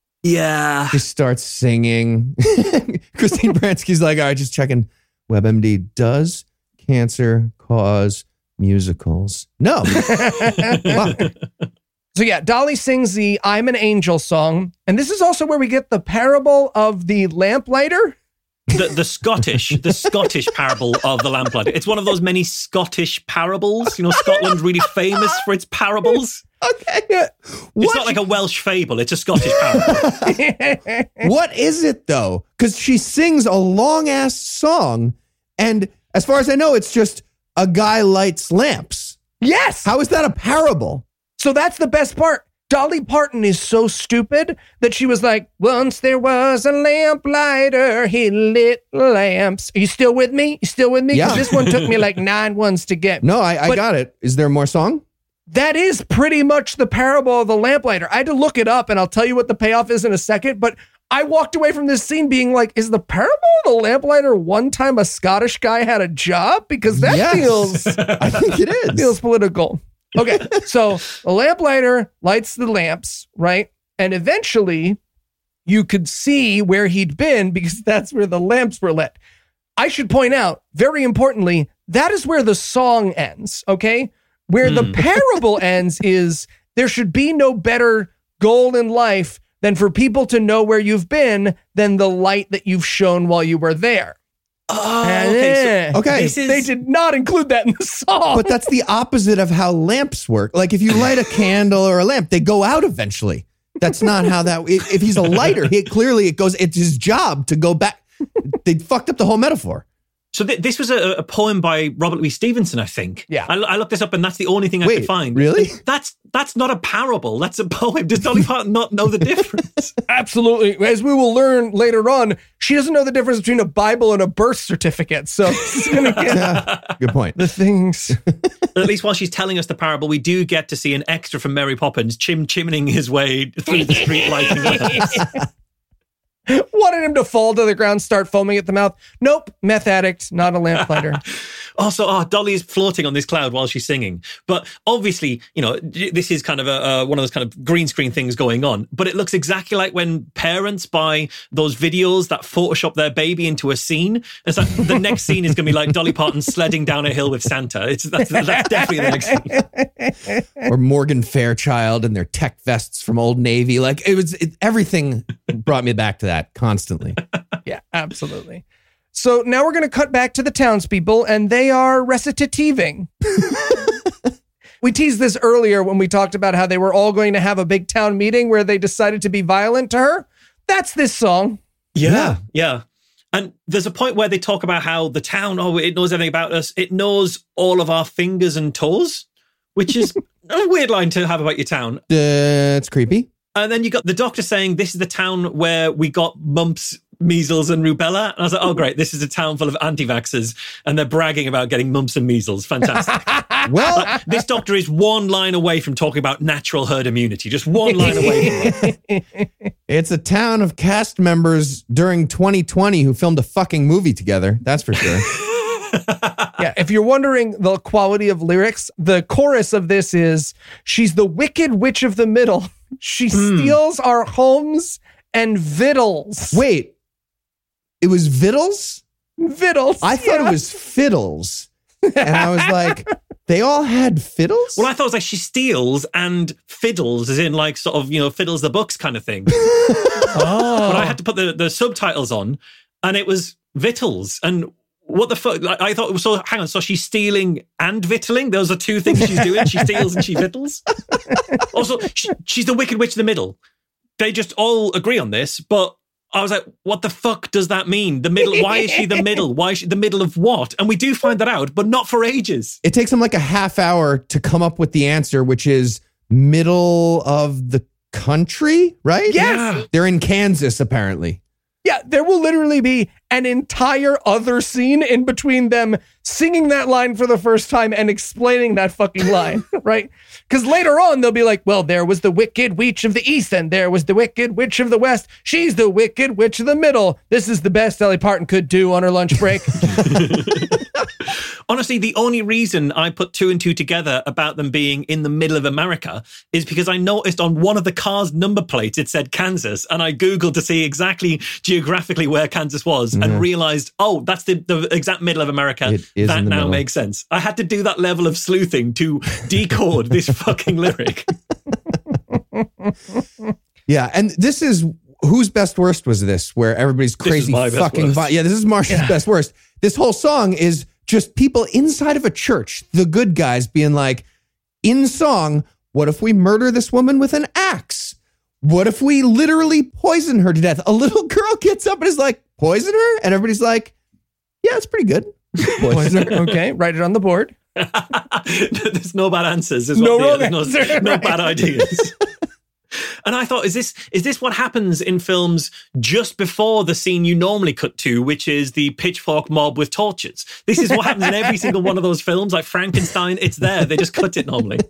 Yeah. She starts singing. Christine Baranski's like, all right, just checking. WebMD, does cancer cause musicals? No. So So yeah, Dolly sings the I'm an Angel song. And this is also where we get the parable of the lamplighter. The Scottish parable of the lamplighter. It's one of those many Scottish parables. You know, Scotland's really famous for its parables. Okay. It's not like a Welsh fable. It's a Scottish parable. What is it, though? Because she sings a long-ass song, and as far as I know, it's just a guy lights lamps. Yes! How is that a parable? So that's the best part. Dolly Parton is so stupid that she was like, once there was a lamplighter, he lit lamps. Are you still with me? You still with me? Because this one took me like 9 ones to get. No, I got it. Is there more song? That is pretty much the parable of the lamplighter. I had to look it up, and I'll tell you what the payoff is in a second, but I walked away from this scene being like, is the parable of the lamplighter one time a Scottish guy had a job? Because that feels... I think it is. Feels political. Okay, so the lamplighter lights the lamps, right? And eventually, you could see where he'd been because that's where the lamps were lit. I should point out, very importantly, that is where the song ends, okay? Where the parable ends is there should be no better goal in life than for people to know where you've been than the light that you've shown while you were there. Oh, okay. Okay. They did not include that in the song. But that's the opposite of how lamps work. Like if you light a candle or a lamp, they go out eventually. That's not how that, if he's a lighter, it's his job to go back. They fucked up the whole metaphor. So this was a poem by Robert Louis Stevenson, I think. Yeah. I looked this up, and that's the only thing I could find. Really? That's not a parable. That's a poem. Does Dolly Parton not know the difference? Absolutely. As we will learn later on, she doesn't know the difference between a Bible and a birth certificate. So she's going to get good point. The things. At least while she's telling us the parable, we do get to see an extra from Mary Poppins chimneying his way through the street lighting the Wanted him to fall to the ground, start foaming at the mouth. Nope, meth addict, not a lamplighter. Also, Dolly is floating on this cloud while she's singing. But obviously, you know, this is kind of one of those kind of green screen things going on. But it looks exactly like when parents buy those videos that Photoshop their baby into a scene. It's like the next scene is going to be like Dolly Parton sledding down a hill with Santa. That's definitely the next scene. Or Morgan Fairchild and their tech vests from Old Navy. Like everything brought me back to that constantly. Yeah, absolutely. So now we're going to cut back to the townspeople, and they are recitativing. We teased this earlier when we talked about how they were all going to have a big town meeting where they decided to be violent to her. That's this song. Yeah. And there's a point where they talk about how the town, it knows everything about us. It knows all of our fingers and toes, which is a weird line to have about your town. It's creepy. And then you got the doctor saying, this is the town where we got mumps, measles and rubella. And I was like, oh, great. This is a town full of anti-vaxxers. And they're bragging about getting mumps and measles. Fantastic. Well, this doctor is one line away from talking about natural herd immunity. Just one line away from it. It's a town of cast members during 2020 who filmed a fucking movie together. That's for sure. Yeah, if you're wondering the quality of lyrics, the chorus of this is, she's the wicked witch of the middle. She steals our homes and vittles. Wait, it was vittles? Vittles. I thought it was fiddles. And I was like, they all had fiddles? Well, I thought it was like she steals and fiddles, as in like sort of, you know, fiddles the books kind of thing. But I had to put the subtitles on, and it was vittles. And what the fuck? Like, I thought, so hang on, so she's stealing and vittling? Those are two things she's doing. She steals and she vittles. Also, she's the wicked witch in the middle. They just all agree on this, but I was like, what the fuck does that mean? The middle, why is she the middle? Why is she the middle of what? And we do find that out, but not for ages. It takes them like a half hour to come up with the answer, which is middle of the country, right? Yes. Yeah. They're in Kansas, apparently. Yeah, there will literally be an entire other scene in between them singing that line for the first time and explaining that fucking line, right? Because later on, they'll be like, well, there was the wicked witch of the east and there was the wicked witch of the west. She's the wicked witch of the middle. This is the best Dolly Parton could do on her lunch break. Honestly, the only reason I put two and two together about them being in the middle of America is because I noticed on one of the car's number plates, it said Kansas. And I Googled to see exactly geographically where Kansas was and realized, oh, that's the exact middle of America. That now makes sense. I had to do that level of sleuthing to decode this fucking lyric. Yeah, and this is whose best worst was this? Where everybody's crazy fucking. Yeah, this is Marsha's best worst. This whole song is just people inside of a church, the good guys, being like, in song, what if we murder this woman with an axe? What if we literally poison her to death? A little girl gets up and is like, poison her? And everybody's like, yeah, it's pretty good. Poison her. Okay, write it on the board. There's no bad answers. There's No wrong no answer, right. bad ideas. And I thought, is this what happens in films just before the scene you normally cut to, which is the pitchfork mob with torches? This is what happens in every single one of those films, like Frankenstein. It's there. They just cut it normally.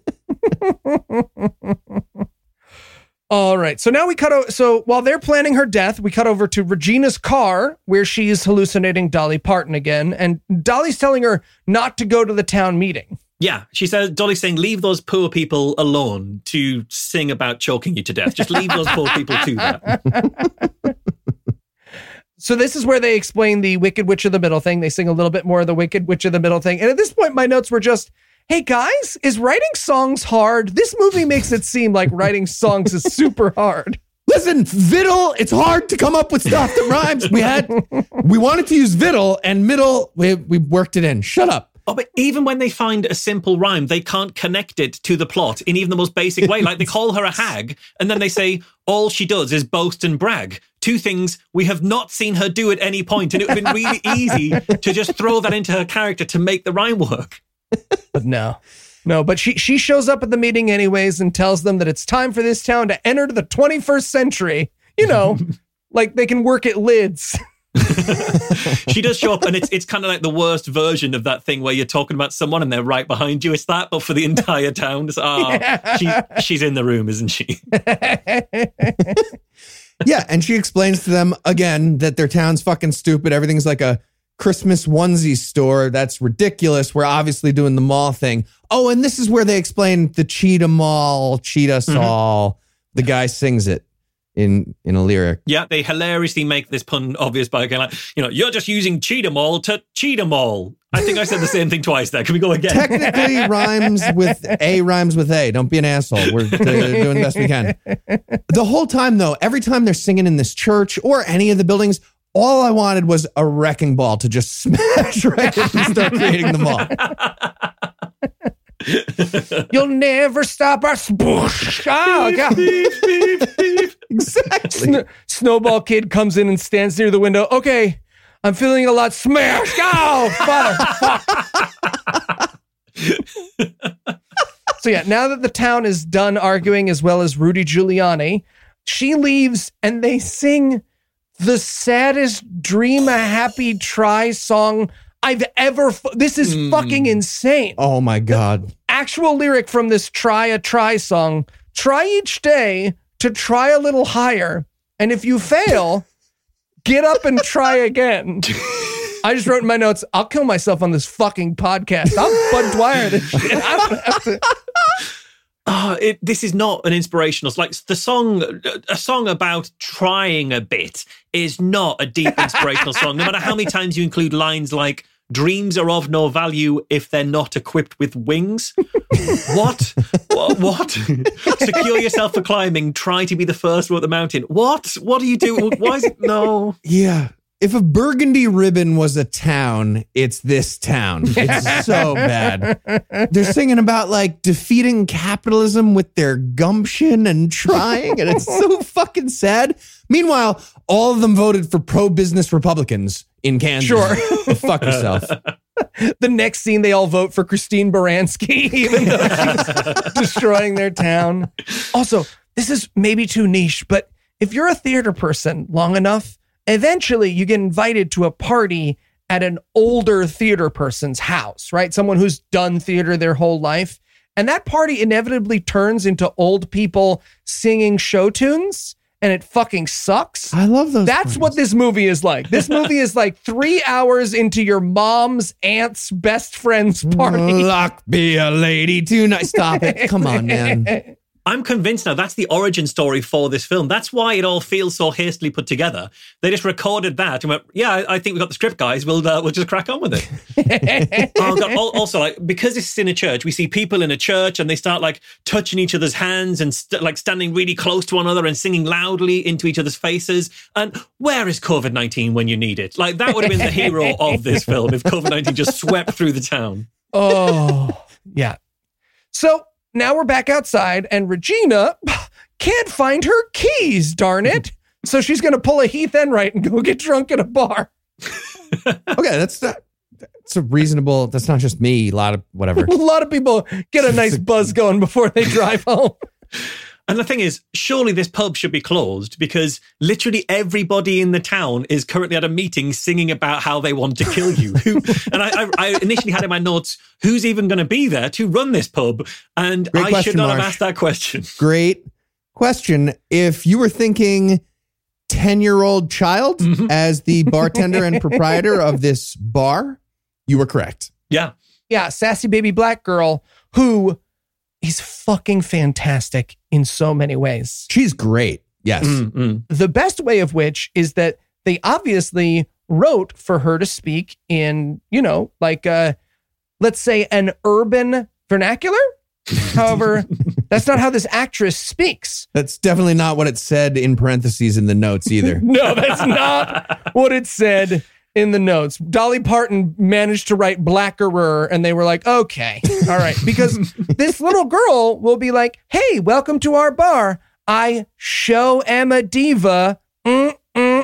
All right. So now we cut over. So while they're planning her death, we cut over to Regina's car where she's hallucinating Dolly Parton again. And Dolly's telling her not to go to the town meeting. Yeah, she says, Dolly's saying, leave those poor people alone to sing about choking you to death. Just leave those poor people to that. So this is where they explain the Wicked Witch of the Middle thing. They sing a little bit more of the Wicked Witch of the Middle thing. And at this point, my notes were just, hey guys, is writing songs hard? This movie makes it seem like writing songs is super hard. Listen, Viddle, it's hard to come up with stuff that rhymes. We wanted to use Viddle and middle, we worked it in. Shut up. Oh, but even when they find a simple rhyme, they can't connect it to the plot in even the most basic way. Like they call her a hag, and then they say all she does is boast and brag. Two things we have not seen her do at any point, and it would have been really easy to just throw that into her character to make the rhyme work. But no, but she shows up at the meeting anyways and tells them that it's time for this town to enter the 21st century. You know, like they can work at lids. She does show up, and it's kind of like the worst version of that thing where you're talking about someone and they're right behind you. It's that, but for the entire town. She's in the room, isn't she? Yeah, and she explains to them again that their town's fucking stupid. Everything's like a Christmas onesie store. That's ridiculous. We're obviously doing the mall thing. Oh, and this is where they explain the Cheetah Mall, Cheetah Saul. The guy sings it in a lyric. Yeah, they hilariously make this pun obvious by going like, you're just using Cheetah Mall to Cheetah Mall. I think I said the same thing twice there. Can we go again? Technically rhymes with A. Don't be an asshole. We're doing the best we can. The whole time, though, every time they're singing in this church or any of the buildings, all I wanted was a wrecking ball to just smash right in and start creating the mall. You'll never stop us. Oh, God. Exactly. Snowball Kid comes in and stands near the window. Okay, I'm feeling a lot smashed. Oh, motherfucker. So yeah, now that the town is done arguing, as well as Rudy Giuliani, she leaves and they sing the saddest Dream a Happy Try song I've ever. This is fucking insane. Oh my God. The actual lyric from this Try a Try song: try each day to try a little higher, and if you fail, get up and try again. I just wrote in my notes, I'll kill myself on this fucking podcast. I'm Bud Dwyer this shit. I don't have to. This is not an inspirational. Like a song about trying a bit is not a deep inspirational song. No matter how many times you include lines like "dreams are of no value if they're not equipped with wings." What? Secure yourself for climbing. Try to be the first one up the mountain. What? What do you do? Why is it no? Yeah. If a burgundy ribbon was a town, it's this town. It's so bad. They're singing about like defeating capitalism with their gumption and trying, and it's so fucking sad. Meanwhile, all of them voted for pro-business Republicans in Kansas. Sure. Fuck yourself. The next scene, they all vote for Christine Baranski, even though she's destroying their town. Also, this is maybe too niche, but if you're a theater person long enough, eventually you get invited to a party at an older theater person's house, right? Someone who's done theater their whole life. And that party inevitably turns into old people singing show tunes, and it fucking sucks. I love those. That's parties. what this movie is like. This movie is like 3 hours into your mom's aunt's best friend's party. Luck be a lady tonight. Stop it. Come on, man. I'm convinced now that's the origin story for this film. That's why it all feels so hastily put together. They just recorded that and went, yeah, I think we got the script, guys. We'll just crack on with it. Oh, God. Also, like, because this is in a church, we see people in a church and they start like touching each other's hands and like standing really close to one another and singing loudly into each other's faces. And where is COVID-19 when you need it? Like, that would have been the hero of this film if COVID-19 just swept through the town. Oh, yeah. So now we're back outside and Regina can't find her keys, darn it. So she's going to pull a Heath Enright and go get drunk at a bar. Okay, that's a reasonable, that's not just me, a lot of whatever. A lot of people get a nice buzz going before they drive home. And the thing is, surely this pub should be closed because literally everybody in the town is currently at a meeting singing about how they want to kill you. And I initially had in my notes, who's even going to be there to run this pub? And Great I question, should not have Marsh. asked that question. Great question. If you were thinking 10-year-old child as the bartender and proprietor of this bar, you were correct. Yeah. Yeah, sassy baby black girl who is fucking fantastic in so many ways. She's great. Yes. The best way of which is that they obviously wrote for her to speak in, like, let's say an urban vernacular. However, that's not how this actress speaks. That's definitely not what it said in parentheses in the notes either. No, that's not what it said in the notes. Dolly Parton managed to write blackerer, and they were like, okay, all right. Because this little girl will be like, hey, welcome to our bar. I show am a diva. I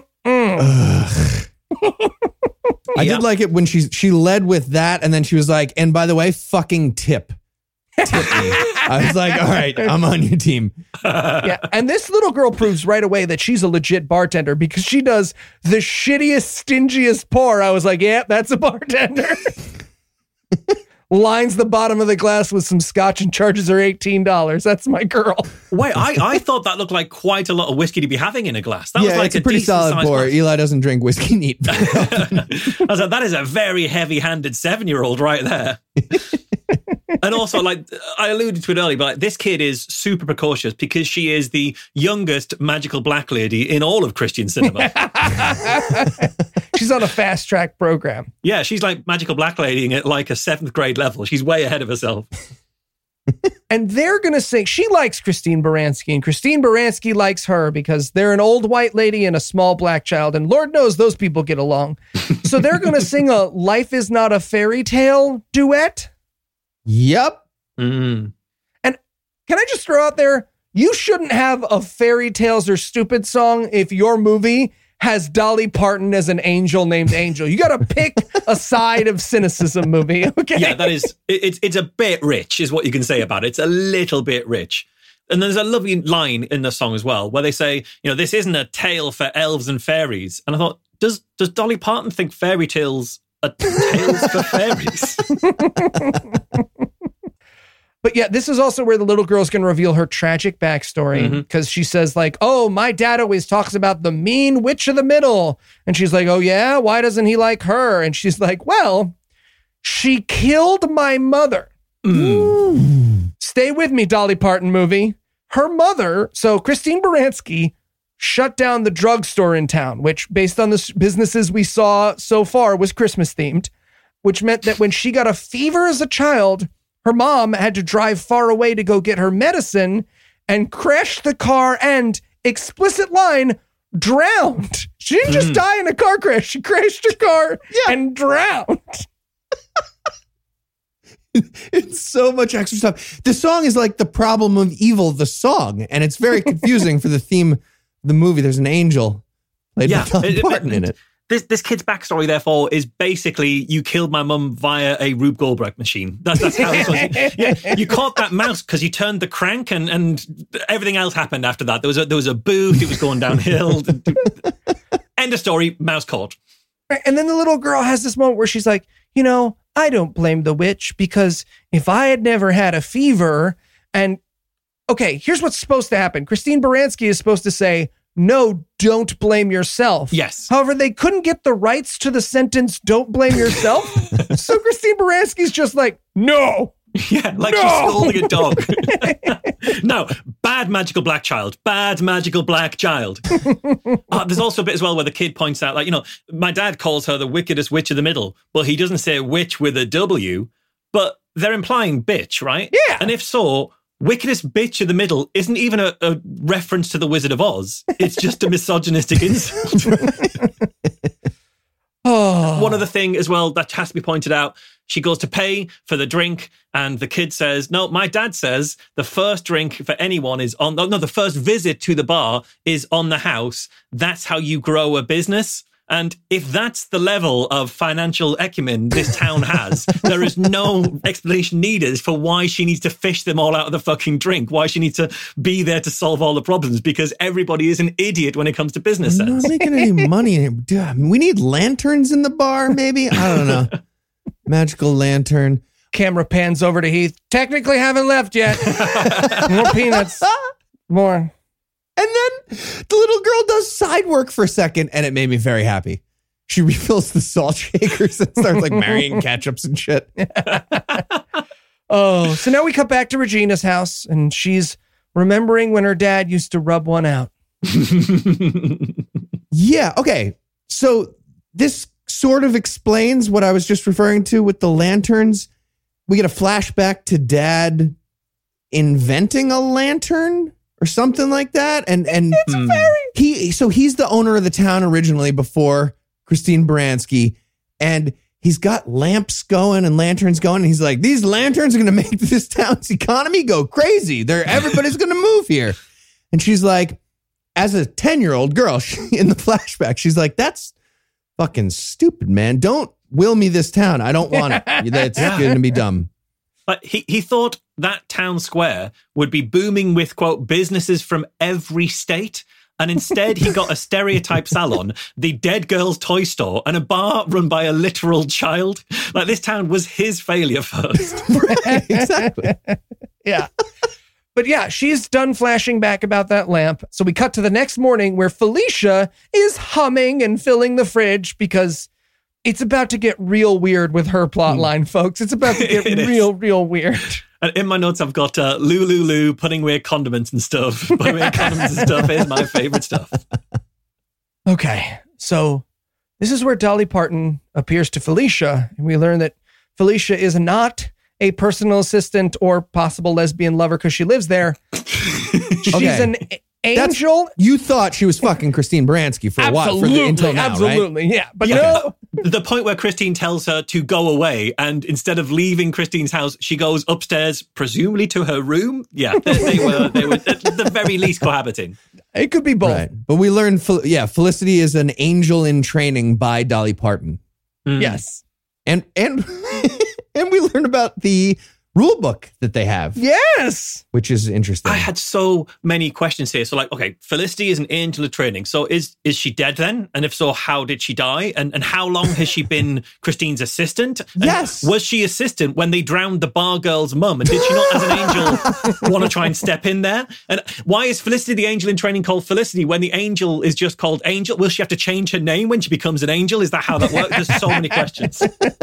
did like it when she led with that, and then she was like, and by the way, fucking tip me. I was like, all right, I'm on your team. Yeah, and this little girl proves right away that she's a legit bartender because she does the shittiest, stingiest pour. I was like, yeah, that's a bartender. Lines the bottom of the glass with some scotch and charges her $18. That's my girl. Wait, I thought that looked like quite a lot of whiskey to be having in a glass. That was like it's a pretty solid pour. Glass. Eli doesn't drink whiskey neat. I was like, that is a very heavy-handed 7-year-old right there. And also, like, I alluded to it earlier, but like, this kid is super precocious because she is the youngest magical black lady in all of Christian cinema. She's on a fast track program. Yeah, she's like magical black ladying at like a 7th grade level. She's way ahead of herself. And they're going to sing. She likes Christine Baranski, and Christine Baranski likes her because they're an old white lady and a small black child. And Lord knows those people get along. So they're going to sing a Life Is Not a Fairy Tale duet. Yep. And can I just throw out there, you shouldn't have a fairy tales or stupid song if your movie has Dolly Parton as an angel named Angel. You got to pick a side of cynicism movie, okay? Yeah, that is, it's a bit rich is what you can say about it. It's a little bit rich. And there's a lovely line in the song as well where they say, this isn't a tale for elves and fairies. And I thought, does Dolly Parton think fairy tales are tales for fairies? But yeah, this is also where the little girl's going to reveal her tragic backstory because she says like, oh, my dad always talks about the mean witch of the middle. And she's like, oh yeah, why doesn't he like her? And she's like, well, she killed my mother. Stay with me, Dolly Parton movie. Her mother, so Christine Baranski, shut down the drugstore in town, which based on the businesses we saw so far was Christmas themed, which meant that when she got a fever as a child, her mom had to drive far away to go get her medicine and crashed the car and, explicit line, drowned. She didn't just die in a car crash. She crashed her car and drowned. It's so much extra stuff. The song is like The Problem of Evil, the song, and it's very confusing for the theme of the movie. There's an angel played by Dolly Parton in it. This kid's backstory, therefore, is basically you killed my mum via a Rube Goldberg machine. That's how this was. Yeah, you caught that mouse because you turned the crank and everything else happened after that. There was a booth. It was going downhill. End of story. Mouse caught. And then the little girl has this moment where she's like, I don't blame the witch because if I had never had a fever and okay, here's what's supposed to happen. Christine Baranski is supposed to say, no, don't blame yourself. Yes. However, they couldn't get the rights to the sentence, don't blame yourself. So Christine Baranski's just like, no. Yeah, like she's scolding a dog. No, Bad magical black child. Bad magical black child. There's also a bit as well where the kid points out, like, my dad calls her the wickedest witch of the middle, but he doesn't say witch with a W, but they're implying bitch, right? Yeah. And if so, wickedest bitch of the middle isn't even a reference to the Wizard of Oz. It's just a misogynistic insult. One other thing as well that has to be pointed out, she goes to pay for the drink and the kid says, no, my dad says the first drink for anyone is the first visit to the bar is on the house. That's how you grow a business. And if that's the level of financial acumen this town has, there is no explanation needed for why she needs to fish them all out of the fucking drink, why she needs to be there to solve all the problems, because everybody is an idiot when it comes to business sense. I'm not making any money. Dude, we need lanterns in the bar, maybe? I don't know. Magical lantern. Camera pans over to Heath. Technically haven't left yet. More peanuts. More. And then the little girl does side work for a second, and it made me very happy. She refills the salt shakers and starts like marrying ketchups and shit. So now we cut back to Regina's house, and she's remembering when her dad used to rub one out. Yeah, okay. So this sort of explains what I was just referring to with the lanterns. We get a flashback to Dad inventing a lantern or something like that. And it's a fairy. He's the owner of the town originally before Christine Baranski, and he's got lamps going and lanterns going. And he's like, these lanterns are going to make this town's economy go crazy. Everybody's going to move here. And she's like, as a 10-year-old girl in the flashback, she's like, that's fucking stupid, man. Don't will me this town. I don't want it. That's going to be dumb. But he thought that town square would be booming with, quote, businesses from every state. And instead, he got a stereotype salon, the Dead Girls Toy Store, and a bar run by a literal child. Like, this town was his failure first. Right, exactly. Yeah. But yeah, she's done flashing back about that lamp. So we cut to the next morning where Felicia is humming and filling the fridge because it's about to get real weird with her plot line, folks. It's about to get real weird. And in my notes, I've got Lulu putting away condiments and stuff. Putting away condiments and stuff is my favorite stuff. Okay, so this is where Dolly Parton appears to Felicia, and we learn that Felicia is not a personal assistant or possible lesbian lover because she lives there. She's an angel. You thought she was fucking Christine Baranski for a while. Until now, absolutely, right? yeah. But the point where Christine tells her to go away, and instead of leaving Christine's house, she goes upstairs, presumably to her room. Yeah, they were at the very least cohabiting. It could be both. Right. But we learned, Felicity is an angel in training by Dolly Parton. Yes. And we learned about the rule book that they have. Yes. Which is interesting. I had so many questions here. So, like, okay, Felicity is an angel of training. So is she dead then? And if so, how did she die? And how long has she been Christine's assistant? And yes. Was she assistant when they drowned the bar girl's mum? And did she not, as an angel, want to try and step in there? And why is Felicity the angel in training called Felicity when the angel is just called Angel? Will she have to change her name when she becomes an angel? Is that how that works? There's so many questions.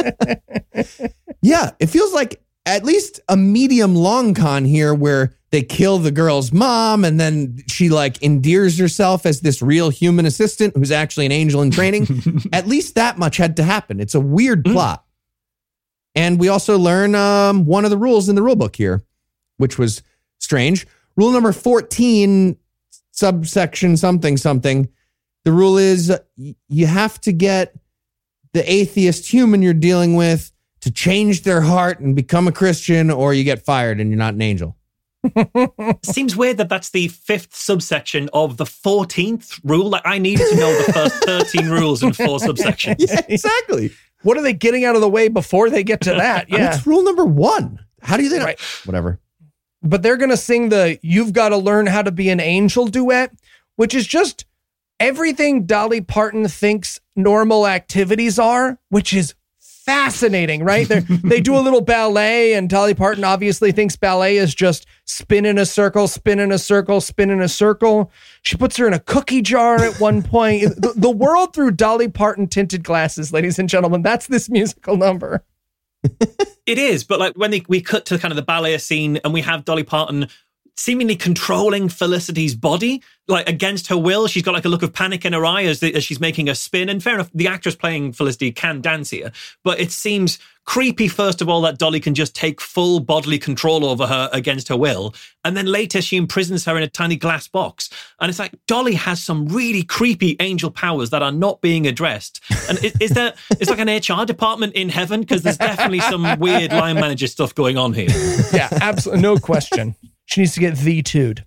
Yeah, it feels like at least a medium long con here where they kill the girl's mom and then she like endears herself as this real human assistant who's actually an angel in training. At least that much had to happen. It's a weird plot. And we also learn one of the rules in the rule book here, which was strange. Rule number 14, subsection something. The rule is you have to get the atheist human you're dealing with to change their heart and become a Christian, or you get fired and you're not an angel. Seems weird that that's the 5th subsection of the 14th rule. Like, I needed to know the first 13 rules in 4 subsections. Yeah, exactly. What are they getting out of the way before they get to that? Yeah. That's rule number 1. How do you think? Right. Whatever. But they're going to sing the You've Got to Learn How to Be an Angel duet, which is just everything Dolly Parton thinks normal activities are, which is fascinating, right? They do a little ballet, and Dolly Parton obviously thinks ballet is just spin in a circle, spin in a circle, spin in a circle. She puts her in a cookie jar at one point. The world through Dolly Parton tinted glasses, ladies and gentlemen. That's this musical number. It is, but like when we cut to kind of the ballet scene and we have Dolly Parton seemingly controlling Felicity's body, like against her will. She's got like a look of panic in her eye as she's making a spin. And fair enough, the actress playing Felicity can dance here, but it seems creepy, first of all, that Dolly can just take full bodily control over her against her will. And then later she imprisons her in a tiny glass box. And it's like, Dolly has some really creepy angel powers that are not being addressed. And it's like an HR department in heaven, because there's definitely some weird line manager stuff going on here. Yeah, absolutely. No question. She needs to get V2'd.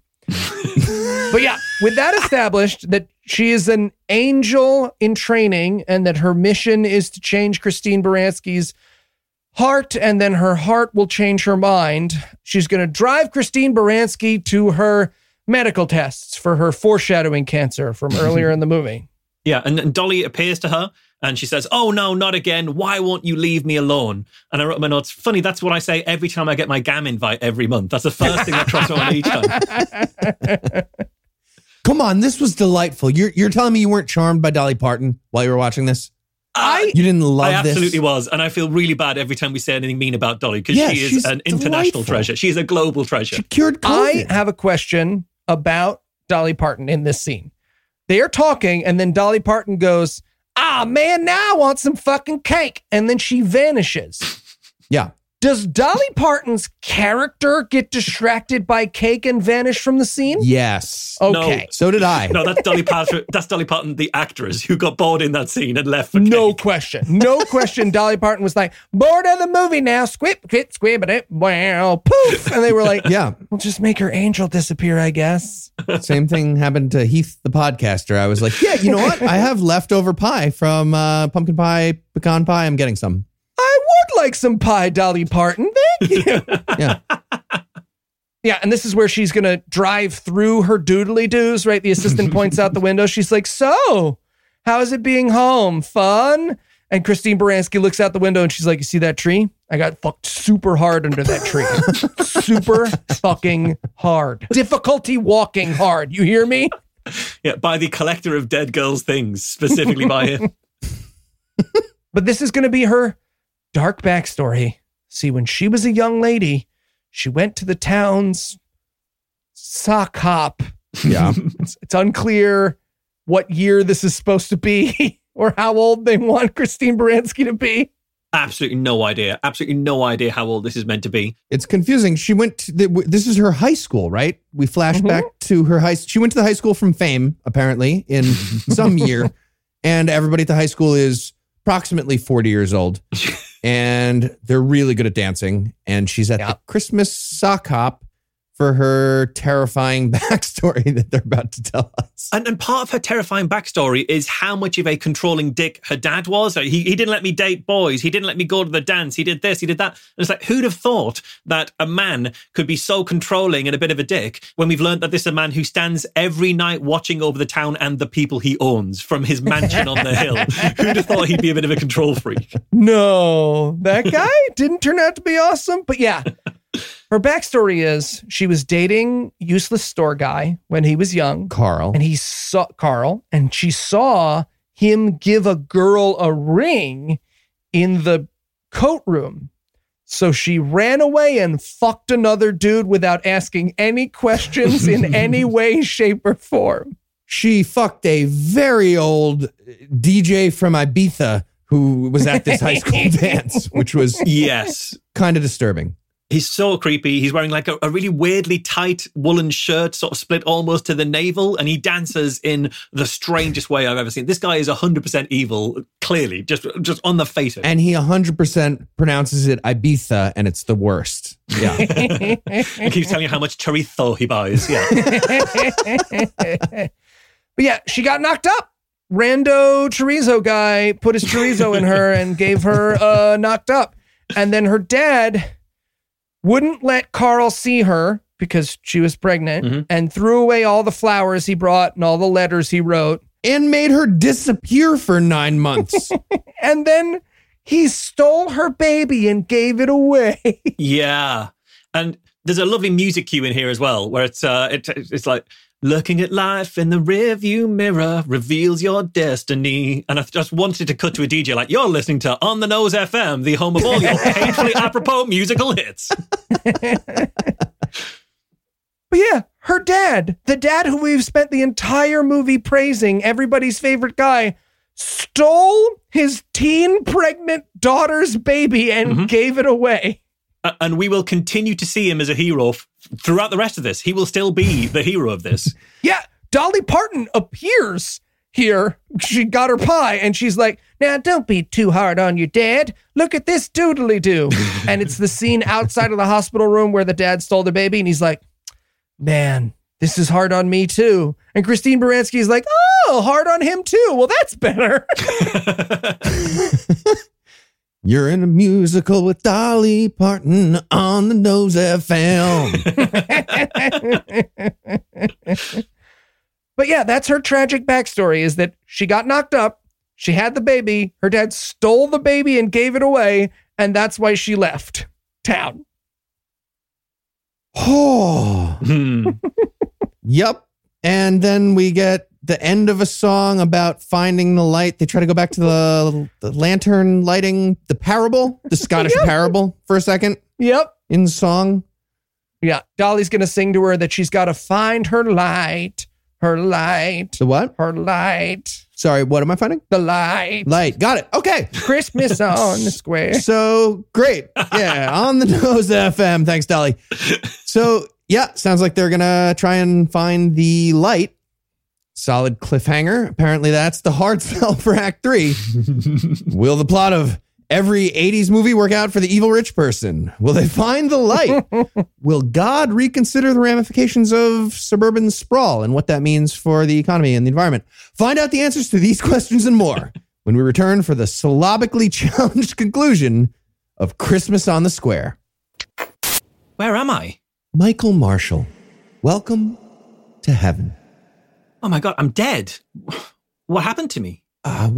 But yeah, with that established, that she is an angel in training and that her mission is to change Christine Baranski's heart, and then her heart will change her mind. She's going to drive Christine Baranski to her medical tests for her foreshadowing cancer from earlier in the movie. Yeah, and Dolly appears to her and she says, "Oh no, not again. Why won't you leave me alone?" And I wrote in my notes, funny, that's what I say every time I get my GAM invite every month. That's the first thing that crosses on each time. Come on, this was delightful. You're telling me you weren't charmed by Dolly Parton while you were watching this? You didn't love this? I absolutely was. And I feel really bad every time we say anything mean about Dolly, because she is an international treasure. She's a global treasure. She cured COVID. I have a question about Dolly Parton in this scene. They are talking, and then Dolly Parton goes, man, now I want some fucking cake. And then she vanishes. Yeah. Does Dolly Parton's character get distracted by cake and vanish from the scene? Yes. Okay. No. So did I. No, that's Dolly Parton. That's Dolly Parton, the actress, who got bored in that scene and left for No cake. question. No question. Dolly Parton was like, bored of the movie now. Squib it. Wow. Poof. And they were like, Yeah. we'll just make her angel disappear, I guess. Same thing happened to Heath, the podcaster. I was like, yeah, you know what? I have leftover pie from pumpkin pie, pecan pie. I'm getting some. I would like some pie, Dolly Parton. Thank you. Yeah. Yeah, and this is where she's going to drive through her doodly-doos, right? The assistant points out the window. She's like, so, how is it being home? Fun? And Christine Baranski looks out the window and she's like, you see that tree? I got fucked super hard under that tree. Super fucking hard. Difficulty walking hard. You hear me? Yeah, by the collector of dead girls' things, specifically by him. But this is going to be her dark backstory. See, when she was a young lady, she went to the town's sock hop. Yeah. It's unclear what year this is supposed to be or how old they want Christine Baranski to be. Absolutely no idea. Absolutely no idea how old this is meant to be. It's confusing. She went to this is her high school, right? We flash back to her she went to the high school from Fame, apparently, in some year. And everybody at the high school is approximately 40 years old. And they're really good at dancing. And she's at the Christmas sock hop for her terrifying backstory that they're about to tell us. And part of her terrifying backstory is how much of a controlling dick her dad was. He didn't let me date boys. He didn't let me go to the dance. He did this, he did that. And it's like, who'd have thought that a man could be so controlling and a bit of a dick when we've learned that this is a man who stands every night watching over the town and the people he owns from his mansion on the hill. Who'd have thought he'd be a bit of a control freak? No, that guy didn't turn out to be awesome. But yeah, her backstory is she was dating useless store guy when he was young. Carl. And he saw Carl, and she saw him give a girl a ring in the coat room. So she ran away and fucked another dude without asking any questions in any way, shape, or form. She fucked a very old DJ from Ibiza who was at this high school dance, which was kind of disturbing. He's so creepy. He's wearing like a really weirdly tight woolen shirt, sort of split almost to the navel, and he dances in the strangest way I've ever seen. This guy is 100% evil, clearly, just on the face of it. And he 100% pronounces it Ibiza, and it's the worst. Yeah. He keeps telling you how much chorizo he buys. Yeah. But yeah, she got knocked up. Rando chorizo guy put his chorizo in her and gave her knocked up. And then her dad wouldn't let Carl see her because she was pregnant and threw away all the flowers he brought and all the letters he wrote. And made her disappear for 9 months. And then he stole her baby and gave it away. Yeah. And there's a lovely music cue in here as well, where it's like, looking at life in the rearview mirror reveals your destiny. And I just wanted to cut to a DJ like, you're listening to On the Nose FM, the home of all your painfully apropos musical hits. But yeah, her dad, the dad who we've spent the entire movie praising, everybody's favorite guy, stole his teen pregnant daughter's baby and gave it away. And we will continue to see him as a hero throughout the rest of this. He will still be the hero of this. Yeah, Dolly Parton appears here. She got her pie and she's like, now don't be too hard on your dad. Look at this doodly-doo. And it's the scene outside of the hospital room where the dad stole the baby and he's like, man, this is hard on me too. And Christine Baranski is like, oh, hard on him too. Well, that's better. You're in a musical with Dolly Parton on the Nose FM. But yeah, that's her tragic backstory, is that she got knocked up, she had the baby, her dad stole the baby and gave it away, and that's why she left town. Oh. Yep. And then we get the end of a song about finding the light. They try to go back to the lantern lighting, the parable, the Scottish parable for a second. Yep. In the song. Yeah. Dolly's going to sing to her that she's got to find her light. Her light. The what? Her light. Sorry, what am I finding? The light. Light. Got it. Okay. Christmas on the square. So great. Yeah. On the Nose FM. Thanks, Dolly. So yeah, sounds like they're going to try and find the light. Solid cliffhanger. Apparently that's the hard sell for Act 3. Will the plot of every 80s movie work out for the evil rich person? Will they find the light? Will God reconsider the ramifications of suburban sprawl and what that means for the economy and the environment? Find out the answers to these questions and more when we return for the syllabically challenged conclusion of Christmas on the Square. Where am I? Michael Marshall, welcome to heaven. Oh my God, I'm dead. What happened to me?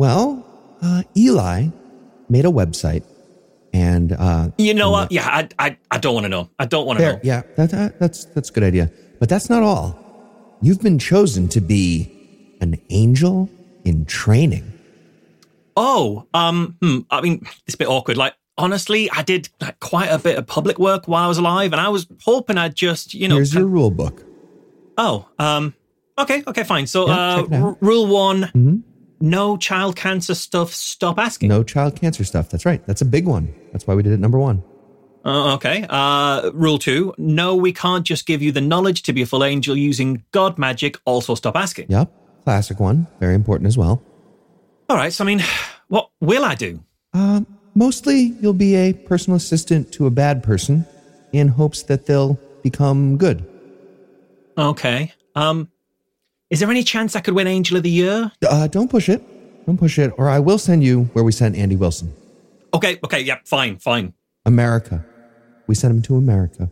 Eli made a website and... you know what? Yeah, I don't want to know. I don't want to know. Yeah, that's a good idea. But that's not all. You've been chosen to be an angel in training. Oh, I mean, it's a bit awkward. Like, honestly, I did quite a bit of public work while I was alive, and I was hoping I'd just, Here's your rule book. Oh, okay, fine. So, rule 1, no child cancer stuff, stop asking. No child cancer stuff. That's right. That's a big one. That's why we did it number 1. Okay. Rule 2, no, we can't just give you the knowledge to be a full angel using God magic. Also stop asking. Yep. Classic one. Very important as well. All right. So, I mean, what will I do? Mostly you'll be a personal assistant to a bad person in hopes that they'll become good. Okay. Is there any chance I could win Angel of the Year? Don't push it. Don't push it, or I will send you where we sent Andy Wilson. Okay, yeah, fine. America. We sent him to America.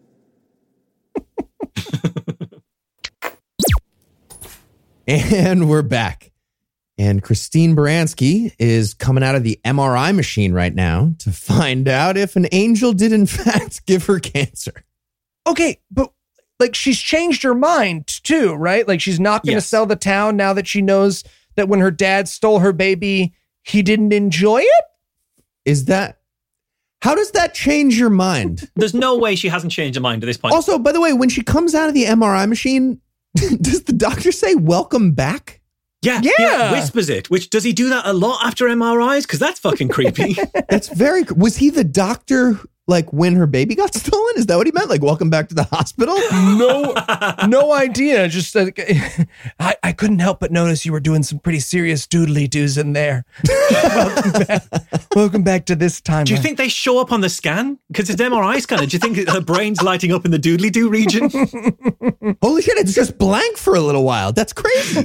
And we're back. And Christine Baranski is coming out of the MRI machine right now to find out if an angel did in fact give her cancer. Okay, but like she's changed her mind too, right? Like she's not going to sell the town now that she knows that when her dad stole her baby, he didn't enjoy it? How does that change your mind? There's no way she hasn't changed her mind at this point. Also, by the way, when she comes out of the MRI machine, does the doctor say welcome back? Yeah. He whispers it, which does he do that a lot after MRIs? Because that's fucking creepy. That's was he the doctor like when her baby got stolen? Is that what he meant? Like welcome back to the hospital? No idea. Just I couldn't help but notice you were doing some pretty serious doodly doos in there. Welcome back to this time. Do you think they show up on the scan? Because it's MRI scanner. Do you think her brain's lighting up in the doodly doo region? Holy shit, it's just blank for a little while. That's crazy.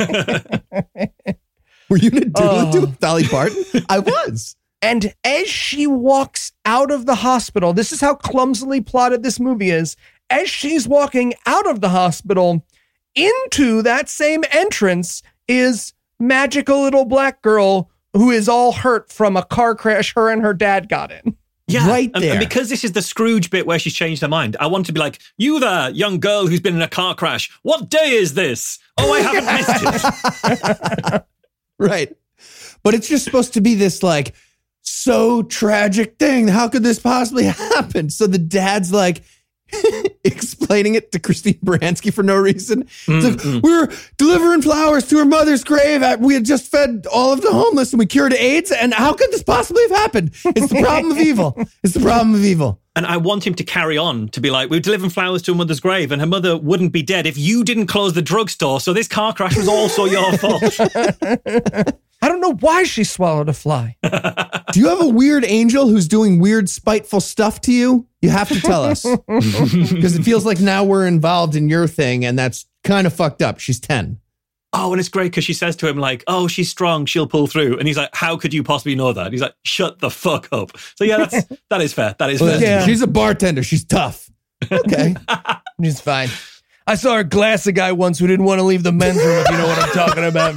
Were you in a doodly doo with Dolly Parton? I was. And as she walks out of the hospital, this is how clumsily plotted this movie is. As she's walking out of the hospital, into that same entrance is magical little black girl who is all hurt from a car crash her and her dad got in. Yeah, right there. And because this is the Scrooge bit where she's changed her mind, I want to be like, you there, young girl who's been in a car crash. What day is this? Oh, I haven't missed it. Right. But it's just supposed to be this like, so tragic thing. How could this possibly happen? So the dad's like, explaining it to Christine Baranski for no reason. It's like, we were delivering flowers to her mother's grave. We had just fed all of the homeless and we cured AIDS. And how could this possibly have happened? It's the problem of evil. It's the problem of evil. And I want him to carry on to be like, we were delivering flowers to her mother's grave and her mother wouldn't be dead if you didn't close the drugstore. So this car crash was also your fault. I don't know why she swallowed a fly. Do you have a weird angel who's doing weird, spiteful stuff to you? You have to tell us. Because it feels like now we're involved in your thing, and that's kind of fucked up. She's 10. Oh, and it's great because she says to him, like, oh, she's strong, she'll pull through. And he's like, how could you possibly know that? And he's like, shut the fuck up. So yeah, that is fair. That is fair. Yeah. She's a bartender. She's tough. Okay. She's fine. I saw a glassy guy once who didn't want to leave the men's room, if you know what I'm talking about.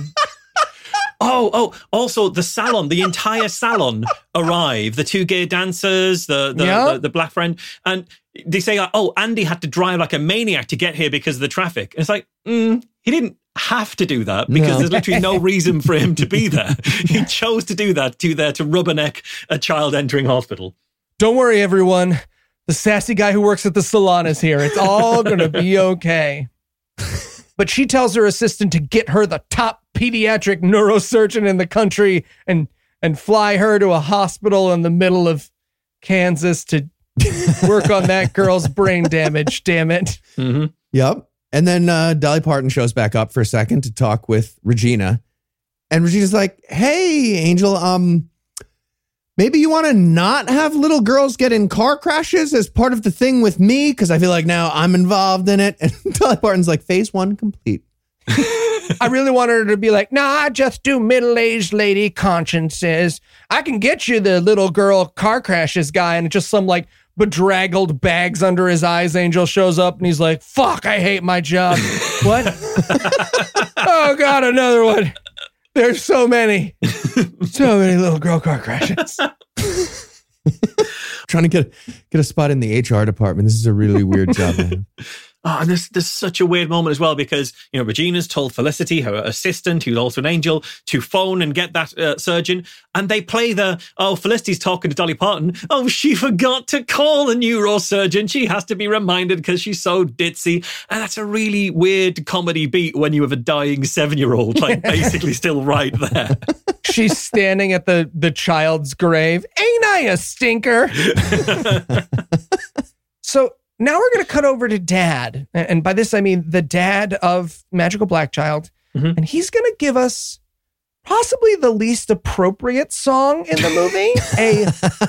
Also the salon, the entire salon arrive, the two gay dancers, the black friend, and they say, oh, Andy had to drive like a maniac to get here because of the traffic. And it's like, he didn't have to do that because there's literally no reason for him to be there. He chose to do that to rubberneck a child entering hospital. Don't worry, everyone. The sassy guy who works at the salon is here. It's all going to be okay. But she tells her assistant to get her the top pediatric neurosurgeon in the country and fly her to a hospital in the middle of Kansas to work on that girl's brain damage, damn it. Mm-hmm. Yep. And then Dolly Parton shows back up for a second to talk with Regina. And Regina's like, hey, Angel, maybe you want to not have little girls get in car crashes as part of the thing with me? Because I feel like now I'm involved in it. And Dolly Parton's like, phase 1 complete. I really wanted her to be like, nah, I just do middle-aged lady consciences. I can get you the little girl car crashes guy. And just some like bedraggled bags under his eyes Angel shows up and he's like, fuck, I hate my job. What? Oh, God, another one. There's so many little girl car crashes. Trying to get a spot in the HR department. This is a really weird job, man. Oh, and there's such a weird moment as well because, Regina's told Felicity, her assistant, who's also an angel, to phone and get that surgeon. And they play Felicity's talking to Dolly Parton. Oh, she forgot to call the neurosurgeon. She has to be reminded because she's so ditzy. And that's a really weird comedy beat when you have a dying 7-year-old, like basically still right there. She's standing at the child's grave. Ain't I a stinker? So now we're going to cut over to Dad. And by this, I mean the dad of Magical Black Child. Mm-hmm. And he's going to give us possibly the least appropriate song in the movie. A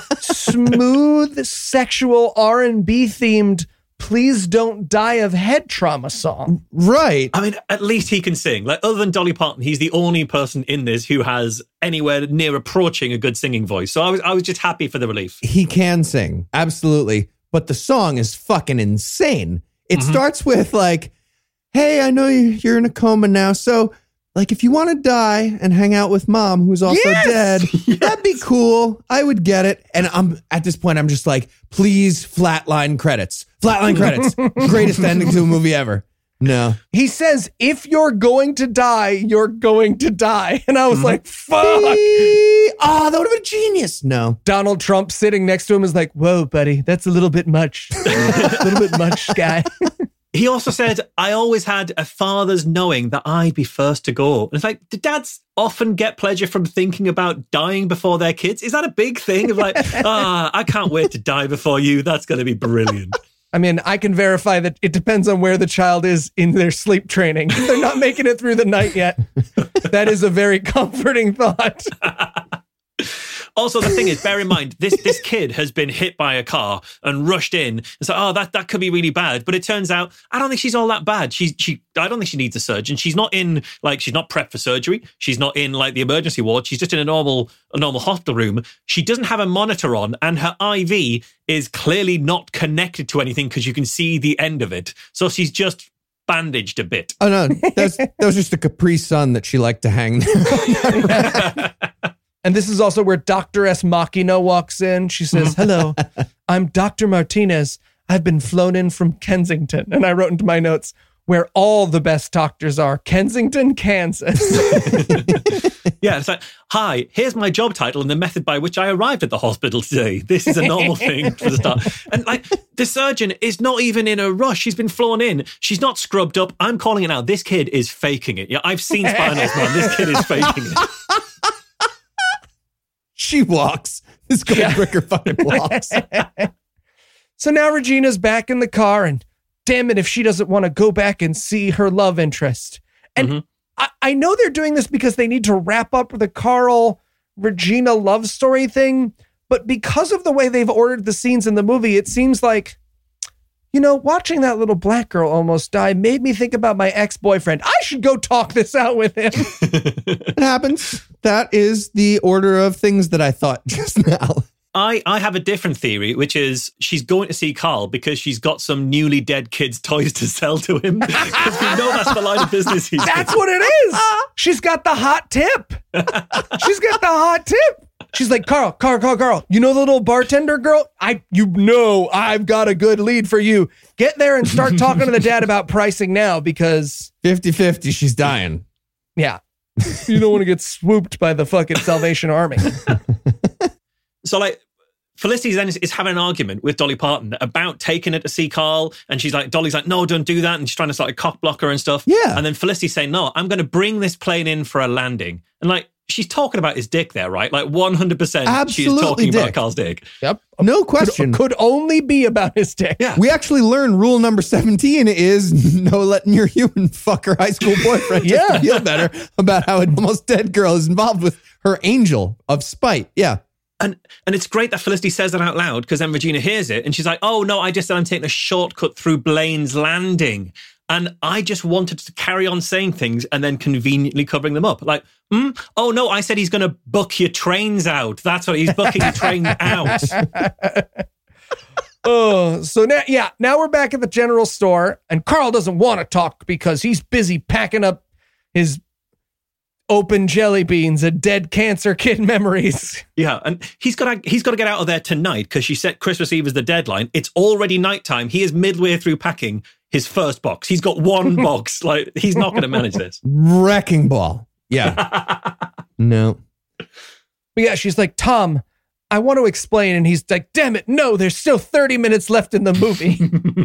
smooth, sexual, R&B themed Please Don't Die of Head Trauma song. Right. I mean, at least he can sing. Like, other than Dolly Parton, he's the only person in this who has anywhere near approaching a good singing voice. So I was just happy for the relief. He can sing. Absolutely. But the song is fucking insane. It starts with like, hey, I know you're in a coma now. So like, if you want to die and hang out with Mom, who's also dead, that'd be cool. I would get it. And at this point, I'm just like, please, flatline credits. Flatline credits. Greatest ending to a movie ever. No. He says, if you're going to die, you're going to die. And I was like, fuck. Oh, that would have been genius. No. Donald Trump sitting next to him is like, whoa, buddy, that's a little bit much. A little bit much, guy. He also said, I always had a father's knowing that I'd be first to go. And it's like, do dads often get pleasure from thinking about dying before their kids? Is that a big thing of like, I can't wait to die before you. That's going to be brilliant. I mean, I can verify that it depends on where the child is in their sleep training. If they're not making it through the night yet, that is a very comforting thought. Also, the thing is, bear in mind, this kid has been hit by a car and rushed in. And so, that could be really bad. But it turns out, I don't think she's all that bad. I don't think she needs a surgeon. She's not she's not prepped for surgery. She's not in like the emergency ward. She's just in a normal hospital room. She doesn't have a monitor on, and her IV is clearly not connected to anything because you can see the end of it. So she's just bandaged a bit. Oh no, that was just a Capri Sun that she liked to hang there. And this is also where Dr. S. Machina walks in. She says, hello, I'm Dr. Martinez. I've been flown in from Kensington. And I wrote into my notes, where all the best doctors are, Kensington, Kansas. Yeah, it's like, hi, here's my job title and the method by which I arrived at the hospital today. This is a normal thing for the start. And like, the surgeon is not even in a rush. She's been flown in. She's not scrubbed up. I'm calling it out. This kid is faking it. Yeah, I've seen Spinals, man. This kid is faking it. She walks. This Goldbricker fucking walks. So now Regina's back in the car, and damn it if she doesn't want to go back and see her love interest. And I know they're doing this because they need to wrap up the Carl-Regina love story thing, but because of the way they've ordered the scenes in the movie, it seems like, you know, watching that little black girl almost die made me think about my ex-boyfriend. I should go talk this out with him. It happens. That is the order of things that I thought just now. I have a different theory, which is she's going to see Carl because she's got some newly dead kids' toys to sell to him. Because we know that's the line of business he's That's what it is. She's got the hot tip. She's got the hot tip. She's like, Carl, you know the little bartender girl? I've got a good lead for you. Get there and start talking to the dad about pricing now because 50-50, she's dying. Yeah. You don't want to get swooped by the fucking Salvation Army. So like, Felicity then is having an argument with Dolly Parton about taking her to see Carl. And Dolly's like, no, don't do that. And she's trying to start a cock block her and stuff. Yeah. And then Felicity's saying, no, I'm going to bring this plane in for a landing. And like, she's talking about his dick there, right? Like 100% she's talking about Carl's dick. Yep. No question. Could only be about his dick. Yeah. We actually learned rule number 17 is no letting your human fuck her high school boyfriend just to feel better about how an almost dead girl is involved with her angel of spite. Yeah. And it's great that Felicity says that out loud because then Regina hears it and she's like, oh, no, I just said I'm taking a shortcut through Blaine's Landing. And I just wanted to carry on saying things and then conveniently covering them up. Like, oh, no, I said he's going to book your trains out. That's what he's booking your train out. So now we're back at the general store and Carl doesn't want to talk because he's busy packing up his open jelly beans and dead cancer kid memories. Yeah, and he's got to get out of there tonight because she set Christmas Eve as the deadline. It's already nighttime. He is midway through packing his first box. He's got one box. Like, he's not going to manage this. Wrecking ball. Yeah. No. But yeah, she's like, Tom, I want to explain. And he's like, damn it, no, there's still 30 minutes left in the movie.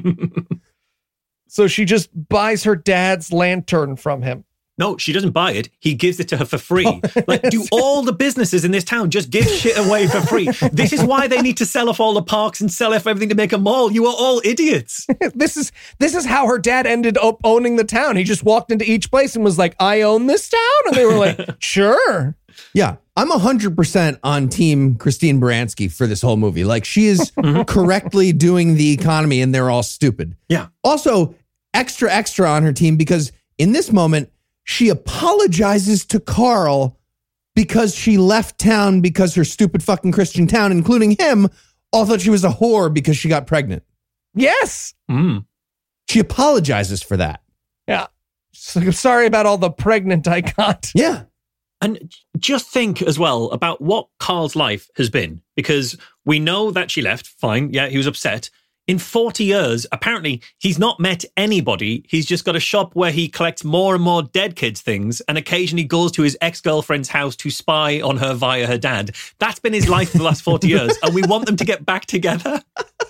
So she just buys her dad's lantern from him. No, she doesn't buy it. He gives it to her for free. Like, do all the businesses in this town just give shit away for free? This is why they need to sell off all the parks and sell off everything to make a mall. You are all idiots. This is how her dad ended up owning the town. He just walked into each place and was like, I own this town? And they were like, sure. Yeah, I'm 100% on team Christine Baranski for this whole movie. Like, she is correctly doing the economy and they're all stupid. Yeah. Also, extra on her team because in this moment, she apologizes to Carl because she left town because her stupid fucking Christian town, including him, all thought she was a whore because she got pregnant. Yes. She apologizes for that. Yeah. So I'm sorry about all the pregnant I got. Yeah. And just think as well about what Carl's life has been, because we know that she left. Fine. Yeah, he was upset. In 40 years, apparently, he's not met anybody. He's just got a shop where he collects more and more dead kids' things and occasionally goes to his ex-girlfriend's house to spy on her via her dad. That's been his life for the last 40 years. And we want them to get back together.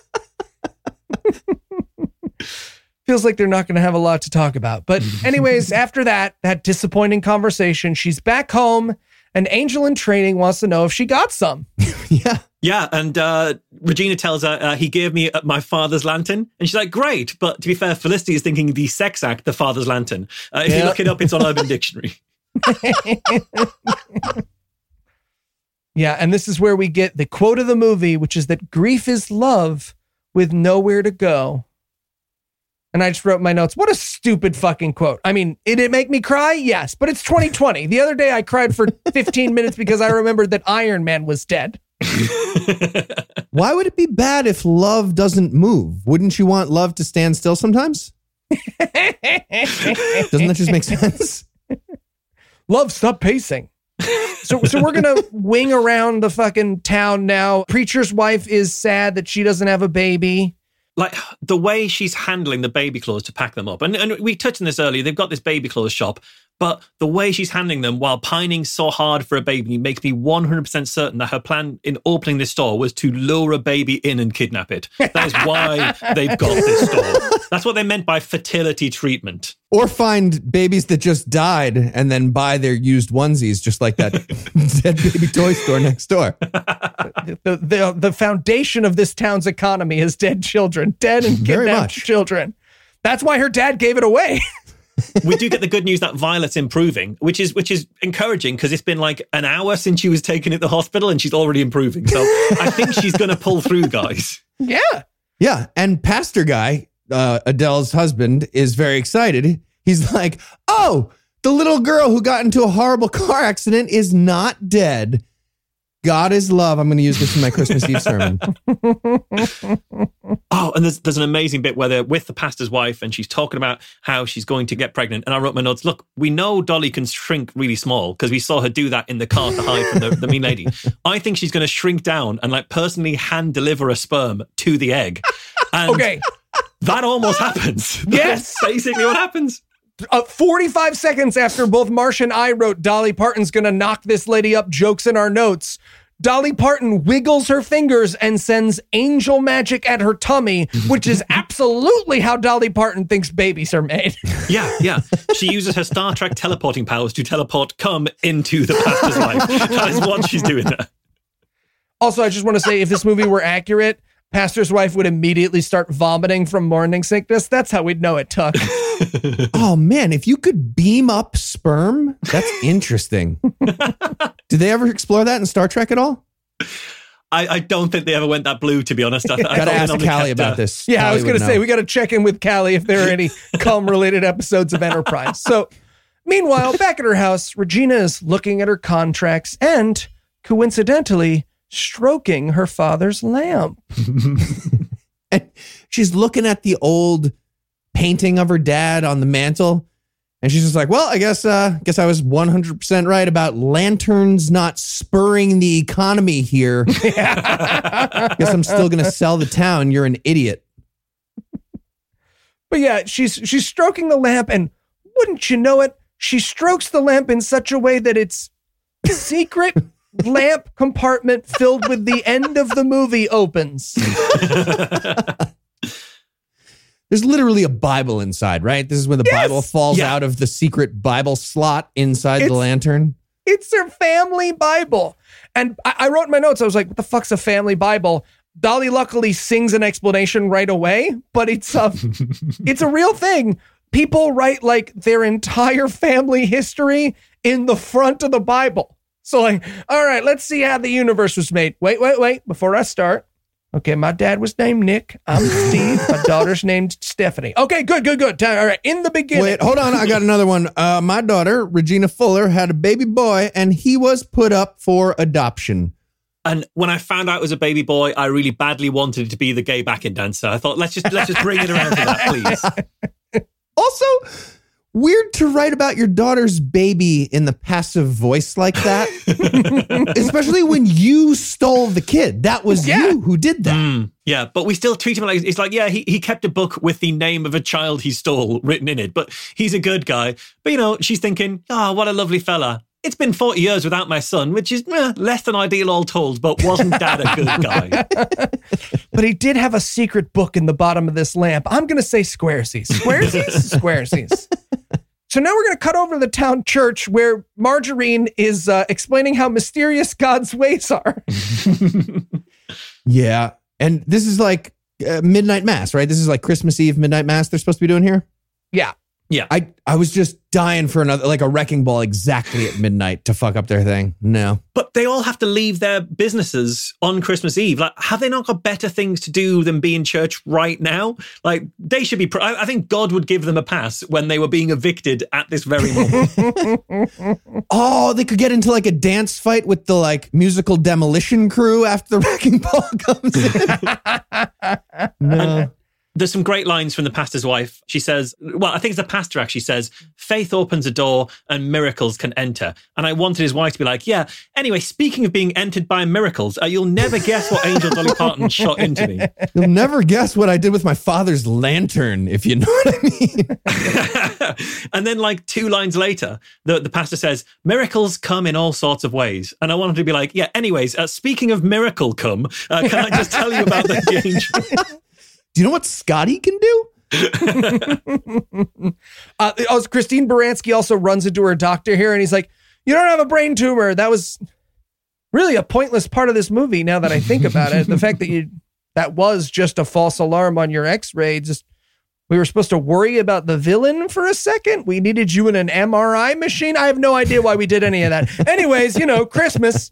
Feels like they're not going to have a lot to talk about. But anyways, after that disappointing conversation, she's back home and Angel in Training wants to know if she got some. Yeah. Yeah, and Regina tells her, he gave me my father's lantern. And she's like, great. But to be fair, Felicity is thinking the sex act, the father's lantern. If you look it up, it's on Urban Dictionary. Yeah, and this is where we get the quote of the movie, which is that grief is love with nowhere to go. And I just wrote in my notes, what a stupid fucking quote. I mean, did it make me cry? Yes, but it's 2020. The other day I cried for 15 minutes because I remembered that Iron Man was dead. Why would it be bad if love doesn't move? Wouldn't you want love to stand still sometimes? Doesn't that just make sense? Love, stop pacing. So we're going to wing around the fucking town now. Preacher's wife is sad that she doesn't have a baby. like the way she's handling the baby clothes to pack them up. And we touched on this earlier. They've got this baby clothes shop, but the way she's handling them while pining so hard for a baby makes me 100% certain that her plan in opening this store was to lure a baby in and kidnap it. That is why they've got this store. That's what they meant by fertility treatment. Or find babies that just died and then buy their used onesies, just like that dead baby toy store next door. The foundation of this town's economy is dead children, dead and kidnapped children. That's why her dad gave it away. We do get the good news that Violet's improving, which is encouraging because it's been like an hour since she was taken at the hospital and she's already improving. So I think she's going to pull through, guys. Yeah. Yeah. And Pastor Guy, Adele's husband, is very excited. He's like, oh, the little girl who got into a horrible car accident is not dead. God is love. I'm going to use this in my Christmas Eve sermon. Oh, and there's an amazing bit where they're with the pastor's wife and she's talking about how she's going to get pregnant. And I wrote my notes, look, we know Dolly can shrink really small because we saw her do that in the car to hide from the mean lady. I think she's going to shrink down and like personally hand deliver a sperm to the egg. And okay. That almost happens. Yes. That's basically what happens. 45 seconds after both Marsh and I wrote Dolly Parton's gonna knock this lady up jokes in our notes, Dolly Parton wiggles her fingers and sends angel magic at her tummy, which is absolutely how Dolly Parton thinks babies are made. Yeah. She uses her Star Trek teleporting powers to teleport cum into the pastor's life. That is what she's doing there. Also, I just want to say, if this movie were accurate, pastor's wife would immediately start vomiting from morning sickness. That's how we'd know it took. Oh, man, if you could beam up sperm, that's interesting. Did they ever explore that in Star Trek at all? I don't think they ever went that blue, to be honest. Got to ask Callie about this. Yeah, Callie I was going to say, we got to check in with Callie if there are any cum-related episodes of Enterprise. So, meanwhile, back at her house, Regina is looking at her contracts and, coincidentally, stroking her father's lamp. And she's looking at the old painting of her dad on the mantle, and she's just like, well, I guess I was 100% right about lanterns not spurring the economy here. Guess I'm still gonna sell the town. You're an idiot. But yeah, she's stroking the lamp, and wouldn't you know it, she strokes the lamp in such a way that it's secret lamp compartment filled with the end of the movie opens. There's literally a Bible inside, right? This is when the Bible falls out of the secret Bible slot inside the lantern. It's her family Bible. And I wrote in my notes, I was like, what the fuck's a family Bible? Dolly luckily sings an explanation right away, but it's a real thing. People write like their entire family history in the front of the Bible. So like, all right, let's see how the universe was made. Wait. Before I start. Okay, my dad was named Nick. I'm Steve. My daughter's named Stephanie. Okay, good. All right, in the beginning. Wait, hold on. I got another one. My daughter, Regina Fuller, had a baby boy, and he was put up for adoption. And when I found out it was a baby boy, I really badly wanted it to be the gay backing dancer. I thought, let's just bring it around to that, please. Also, weird to write about your daughter's baby in the passive voice like that. Especially when you stole the kid. That was you who did that. Yeah, but we still treat him like, it's like, yeah, he kept a book with the name of a child he stole written in it, but he's a good guy. But, you know, she's thinking, oh, what a lovely fella. It's been 40 years without my son, which is less than ideal all told, but wasn't Dad a good guy? But he did have a secret book in the bottom of this lamp. I'm going to say Squaresies. Squaresies. So now we're going to cut over to the town church where Margarine is explaining how mysterious God's ways are. Yeah. And this is like midnight mass, right? This is like Christmas Eve midnight mass they're supposed to be doing here? Yeah. Yeah. I was just dying for another, like a wrecking ball exactly at midnight to fuck up their thing. No. But they all have to leave their businesses on Christmas Eve. Like, have they not got better things to do than be in church right now? Like, they should be, I think God would give them a pass when they were being evicted at this very moment. Oh, they could get into like a dance fight with the like musical demolition crew after the wrecking ball comes in. No. There's some great lines from the pastor's wife. She says, well, I think it's the pastor actually says, faith opens a door and miracles can enter. And I wanted his wife to be like, yeah, anyway, speaking of being entered by miracles, you'll never guess what Angel Dolly Parton shot into me. You'll never guess what I did with my father's lantern, if you know what I mean. And then like 2 lines later, the pastor says, miracles come in all sorts of ways. And I wanted to be like, yeah, anyways, speaking of miracle come, can I just tell you about the angel? Do you know what Scotty can do? Christine Baranski also runs into her doctor here, and he's like, you don't have a brain tumor. That was really a pointless part of this movie now that I think about it. The fact that was just a false alarm on your x-ray. We were supposed to worry about the villain for a second. We needed you in an MRI machine. I have no idea why we did any of that. Anyways, Christmas.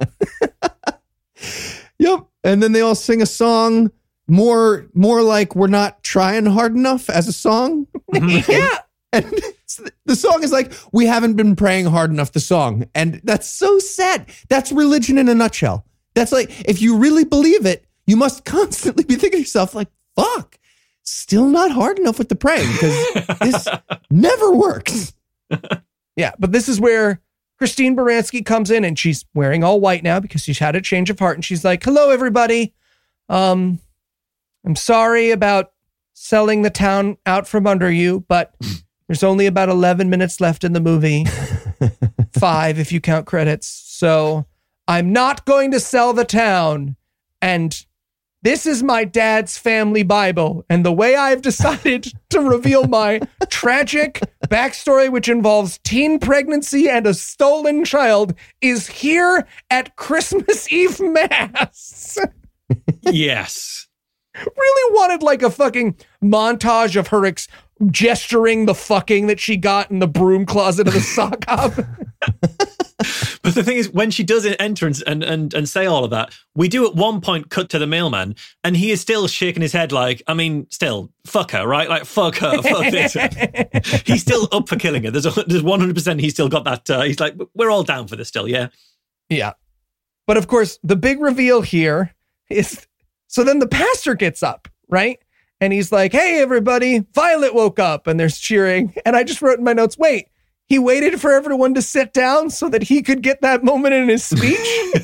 Yep. And then they all sing a song. More like we're not trying hard enough as a song. Yeah. And the song is like, we haven't been praying hard enough, the song. And that's so sad. That's religion in a nutshell. That's like, if you really believe it, you must constantly be thinking to yourself like, fuck, still not hard enough with the praying because this never works. Yeah. But this is where Christine Baranski comes in, and she's wearing all white now because she's had a change of heart. And she's like, hello, everybody. I'm sorry about selling the town out from under you, but there's only about 11 minutes left in the movie. 5 if you count credits. So I'm not going to sell the town. And this is my dad's family Bible. And the way I've decided to reveal my tragic backstory, which involves teen pregnancy and a stolen child, is here at Christmas Eve Mass. Yes. Really wanted like a fucking montage of her gesturing the fucking that she got in the broom closet of the sock hop. But the thing is, when she does enter and say all of that, we do at one point cut to the mailman, and he is still shaking his head like, I mean, still, fuck her, right? Like, fuck her, fuck this. He's still up for killing her. There's 100% he's still got that. He's like, we're all down for this still, yeah? Yeah. But of course, the big reveal here is... So then the pastor gets up, right? And he's like, hey, everybody, Violet woke up, and there's cheering. And I just wrote in my notes, wait, he waited for everyone to sit down so that he could get that moment in his speech?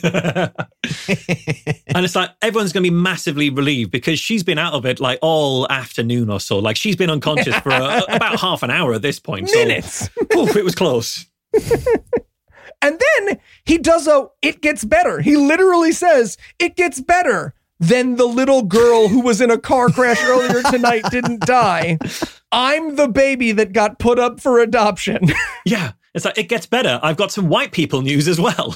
And it's like, everyone's going to be massively relieved because she's been out of it like all afternoon or so. Like she's been unconscious for about half an hour at this point. Minutes. So, it was close. And then he does it gets better. He literally says, it gets better. Then the little girl who was in a car crash earlier tonight didn't die. I'm the baby that got put up for adoption. Yeah, it's like, it gets better. I've got some white people news as well.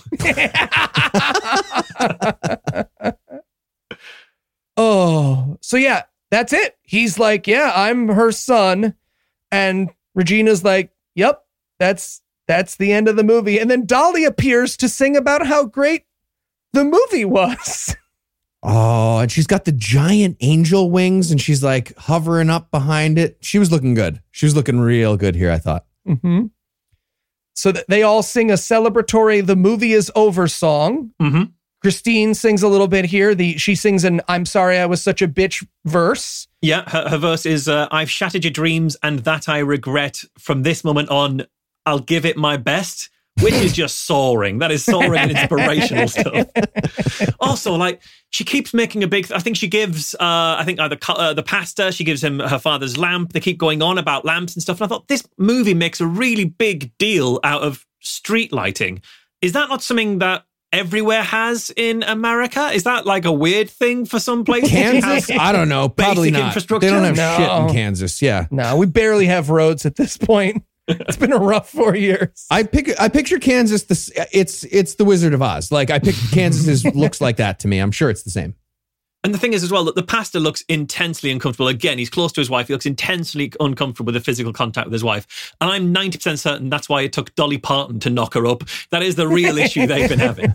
Oh, so yeah, that's it. He's like, yeah, I'm her son. And Regina's like, yep, that's the end of the movie. And then Dolly appears to sing about how great the movie was. Oh, and she's got the giant angel wings, and she's like hovering up behind it. She was looking good. She was looking real good here, I thought. Mm-hmm. So they all sing a celebratory "The Movie Is Over" song. Mm-hmm. Christine sings a little bit here. She sings an "I'm sorry I was such a bitch" verse. Yeah, her verse is, I've shattered your dreams and that I regret. From this moment on, I'll give it my best. Which is just soaring. That is soaring and inspirational stuff. Also, like, she keeps making a big... I think she gives, either the pastor, she gives him her father's lamp. They keep going on about lamps and stuff. And I thought, this movie makes a really big deal out of street lighting. Is that not something that everywhere has in America? Is that like a weird thing for some places? Kansas? I don't know. Probably not. Infrastructure? They don't have shit in Kansas. Yeah. No, we barely have roads at this point. It's been a rough 4 years. I picture Kansas. It's the Wizard of Oz. Like I picture Kansas looks like that to me. I'm sure it's the same. And the thing is as well that the pastor looks intensely uncomfortable. Again, he's close to his wife. He looks intensely uncomfortable with the physical contact with his wife. And I'm 90% certain that's why it took Dolly Parton to knock her up. That is the real issue they've been having.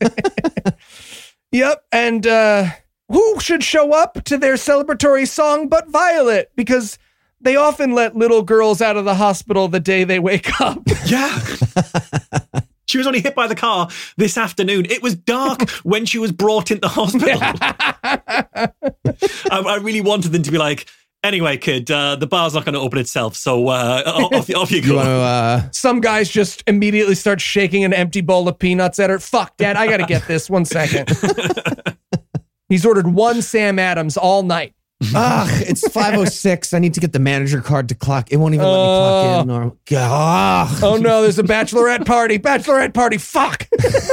Yep. And who should show up to their celebratory song but Violet? Because they often let little girls out of the hospital the day they wake up. Yeah. She was only hit by the car this afternoon. It was dark when she was brought into hospital. I really wanted them to be like, Anyway, kid, the bar's not going to open itself, so off you go. You want to, Some guys just immediately start shaking an empty bowl of peanuts at her. Fuck, Dad, I got to get this. 1 second. He's ordered 1 Sam Adams all night. it's 5:06. I need to get the manager card to clock. It won't even let me clock in. Or, Oh no, there's a bachelorette party. Bachelorette party. Fuck.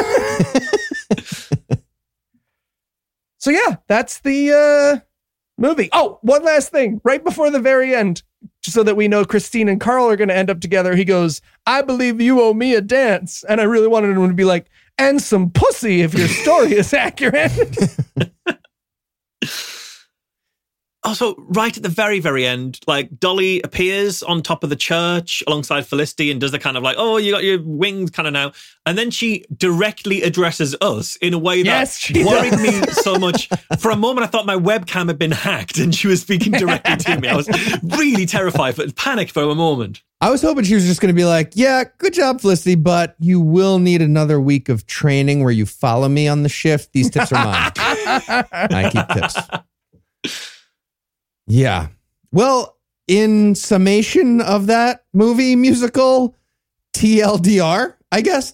So yeah, that's the movie. Oh, one last thing. Right before the very end, just so that we know Christine and Carl are going to end up together, he goes, "I believe you owe me a dance." And I really wanted him to be like, "And some pussy if your story is accurate." Also, right at the very, very end, like Dolly appears on top of the church alongside Felicity and does the kind of like, "Oh, you got your wings kind of now." And then she directly addresses us in a way that worried me so much. For a moment, I thought my webcam had been hacked and she was speaking directly to me. I was really terrified, but panicked for a moment. I was hoping she was just going to be like, "Yeah, good job, Felicity, but you will need another week of training where you follow me on the shift. These tips are mine." I keep tips. Yeah. Well, in summation of that movie musical, TLDR, I guess,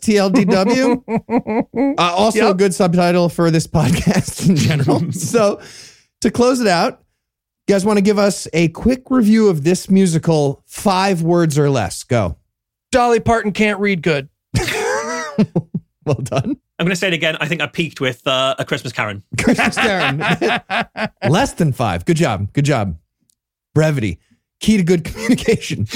TLDW. Also a good subtitle for this podcast in general. So to close it out, you guys want to give us a quick review of this musical, 5 words or less. Go. Dolly Parton can't read good. Well done. I'm going to say it again. I think I peaked with A Christmas Karen. Christmas Karen. Less than 5. Good job. Good job. Brevity. Key to good communication.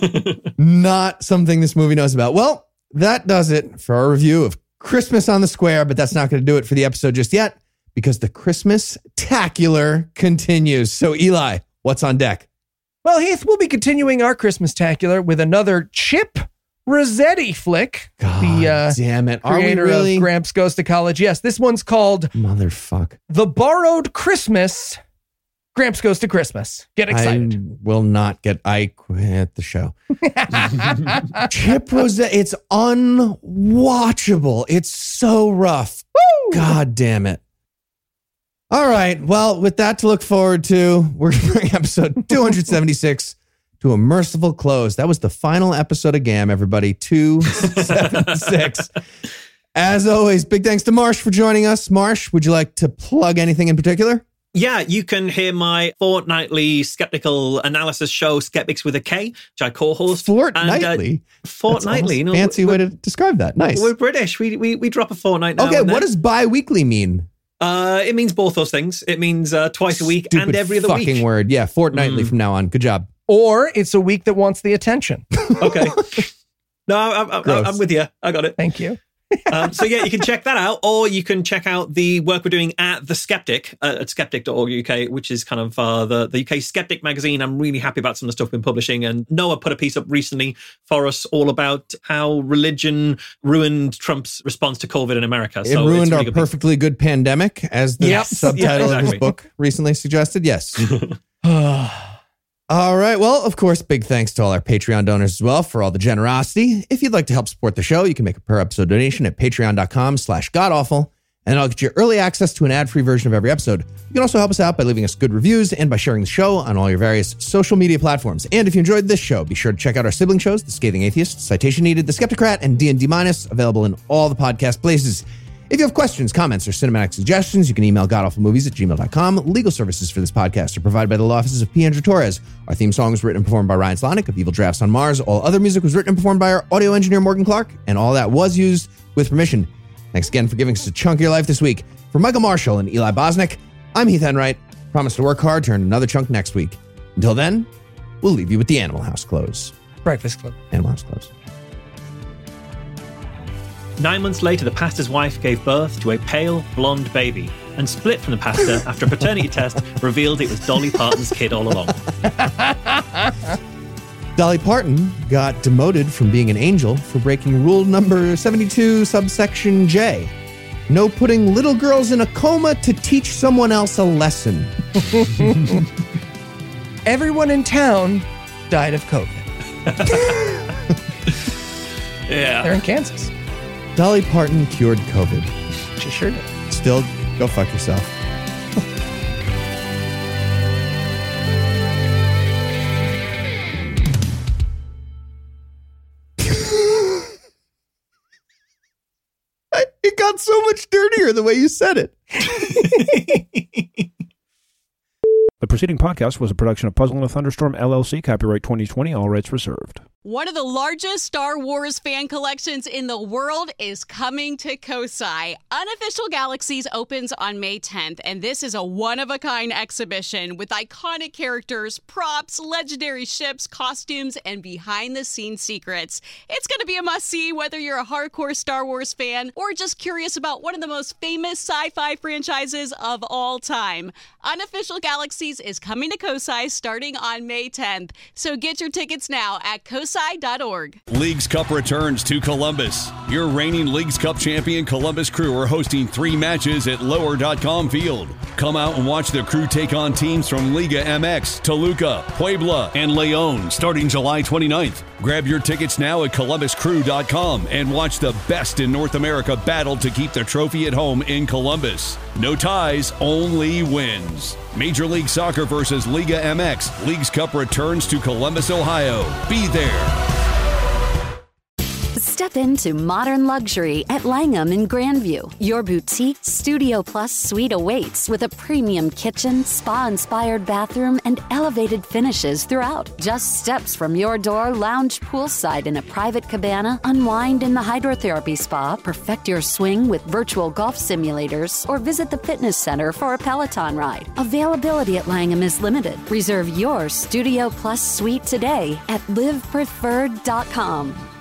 Not something this movie knows about. Well, that does it for our review of Christmas on the Square, but that's not going to do it for the episode just yet because the Christmas-tacular continues. So, Eli, what's on deck? Well, Heath, we'll be continuing our Christmas-tacular with another Chip Rossetti flick. God damn it. Are we Creator really? of Gramps Goes to College. Yes, this one's called Motherfuck. The Borrowed Christmas. Gramps Goes to Christmas. Get excited. I will not get. I quit the show. Chip Rossetti. It's unwatchable. It's so rough. Woo! God damn it. All right. Well, with that to look forward to, we're going to bring episode 276 to a merciful close. That was the final episode of GAM, everybody. 276. As always, big thanks to Marsh for joining us. Marsh, would you like to plug anything in particular? Yeah, you can hear my fortnightly skeptical analysis show, Skeptics with a K, which I co-host. Fortnightly? Fortnightly. You know, fancy way to describe that. Nice. We're British. We drop a fortnight now. Okay, what does bi-weekly mean? It means both those things. It means twice a week and every other week. Fucking word. Yeah, fortnightly from now on. Good job. Or it's a week that wants the attention. Okay. No, I'm with you. I got it. Thank you. So yeah, you can check that out, or you can check out the work we're doing at The Skeptic at skeptic.org.uk, which is kind of the UK Skeptic magazine. I'm really happy about some of the stuff we've been publishing, and Noah put a piece up recently for us all about how religion ruined Trump's response to COVID in America. So it ruined our perfectly good pandemic, as the subtitle of his book recently suggested. Yes. All right. Well, of course, big thanks to all our Patreon donors as well for all the generosity. If you'd like to help support the show, you can make a per episode donation at patreon.com/godawful, and I'll get you early access to an ad-free version of every episode. You can also help us out by leaving us good reviews and by sharing the show on all your various social media platforms. And if you enjoyed this show, be sure to check out our sibling shows, The Scathing Atheist, Citation Needed, The Skeptocrat, and D&D Minus, available in all the podcast places. If you have questions, comments, or cinematic suggestions, you can email godawfulmovies@gmail.com. Legal services for this podcast are provided by the law offices of P. Andrew Torres. Our theme song was written and performed by Ryan Slonick of Evil Drafts on Mars. All other music was written and performed by our audio engineer, Morgan Clark, and all that was used with permission. Thanks again for giving us a chunk of your life this week. For Michael Marshall and Eli Bosnick, I'm Heath Enright. Promise to work hard to earn another chunk next week. Until then, we'll leave you with the Animal House close. Breakfast Club. Animal House close. 9 months later, the pastor's wife gave birth to a pale, blonde baby and split from the pastor after a paternity test revealed it was Dolly Parton's kid all along. Dolly Parton got demoted from being an angel for breaking rule number 72, subsection J. No putting little girls in a coma to teach someone else a lesson. Everyone in town died of COVID. Yeah. They're in Kansas. Dolly Parton cured COVID. She sure did. Still, go fuck yourself. out so much dirtier the way you said it. The preceding podcast was a production of Puzzle and a Thunderstorm, LLC, copyright 2020, all rights reserved. One of the largest Star Wars fan collections in the world is coming to Kosai. Unofficial Galaxies opens on May 10th, and this is a one-of-a-kind exhibition with iconic characters, props, legendary ships, costumes, and behind-the-scenes secrets. It's going to be a must-see whether you're a hardcore Star Wars fan or just curious about one of the most famous sci-fi franchises of all time. Unofficial Galaxies is coming to Kosai starting on May 10th, so get your tickets now at kosai.org. Leagues Cup returns to Columbus. Your reigning Leagues Cup champion Columbus Crew are hosting 3 matches at lower.com field. Come out and watch the Crew take on teams from Liga MX, Toluca, Puebla, and Leon starting July 29th. Grab your tickets now at columbuscrew.com and watch the best in North America battle to keep the trophy at home in Columbus. No ties, only wins. Major League Soccer versus Liga MX. Leagues Cup returns to Columbus, Ohio. Be there. Step into modern luxury at Langham in Grandview. Your boutique Studio Plus suite awaits with a premium kitchen, spa-inspired bathroom, and elevated finishes throughout. Just steps from your door, lounge poolside in a private cabana, unwind in the hydrotherapy spa, perfect your swing with virtual golf simulators, or visit the fitness center for a Peloton ride. Availability at Langham is limited. Reserve your Studio Plus suite today at livepreferred.com.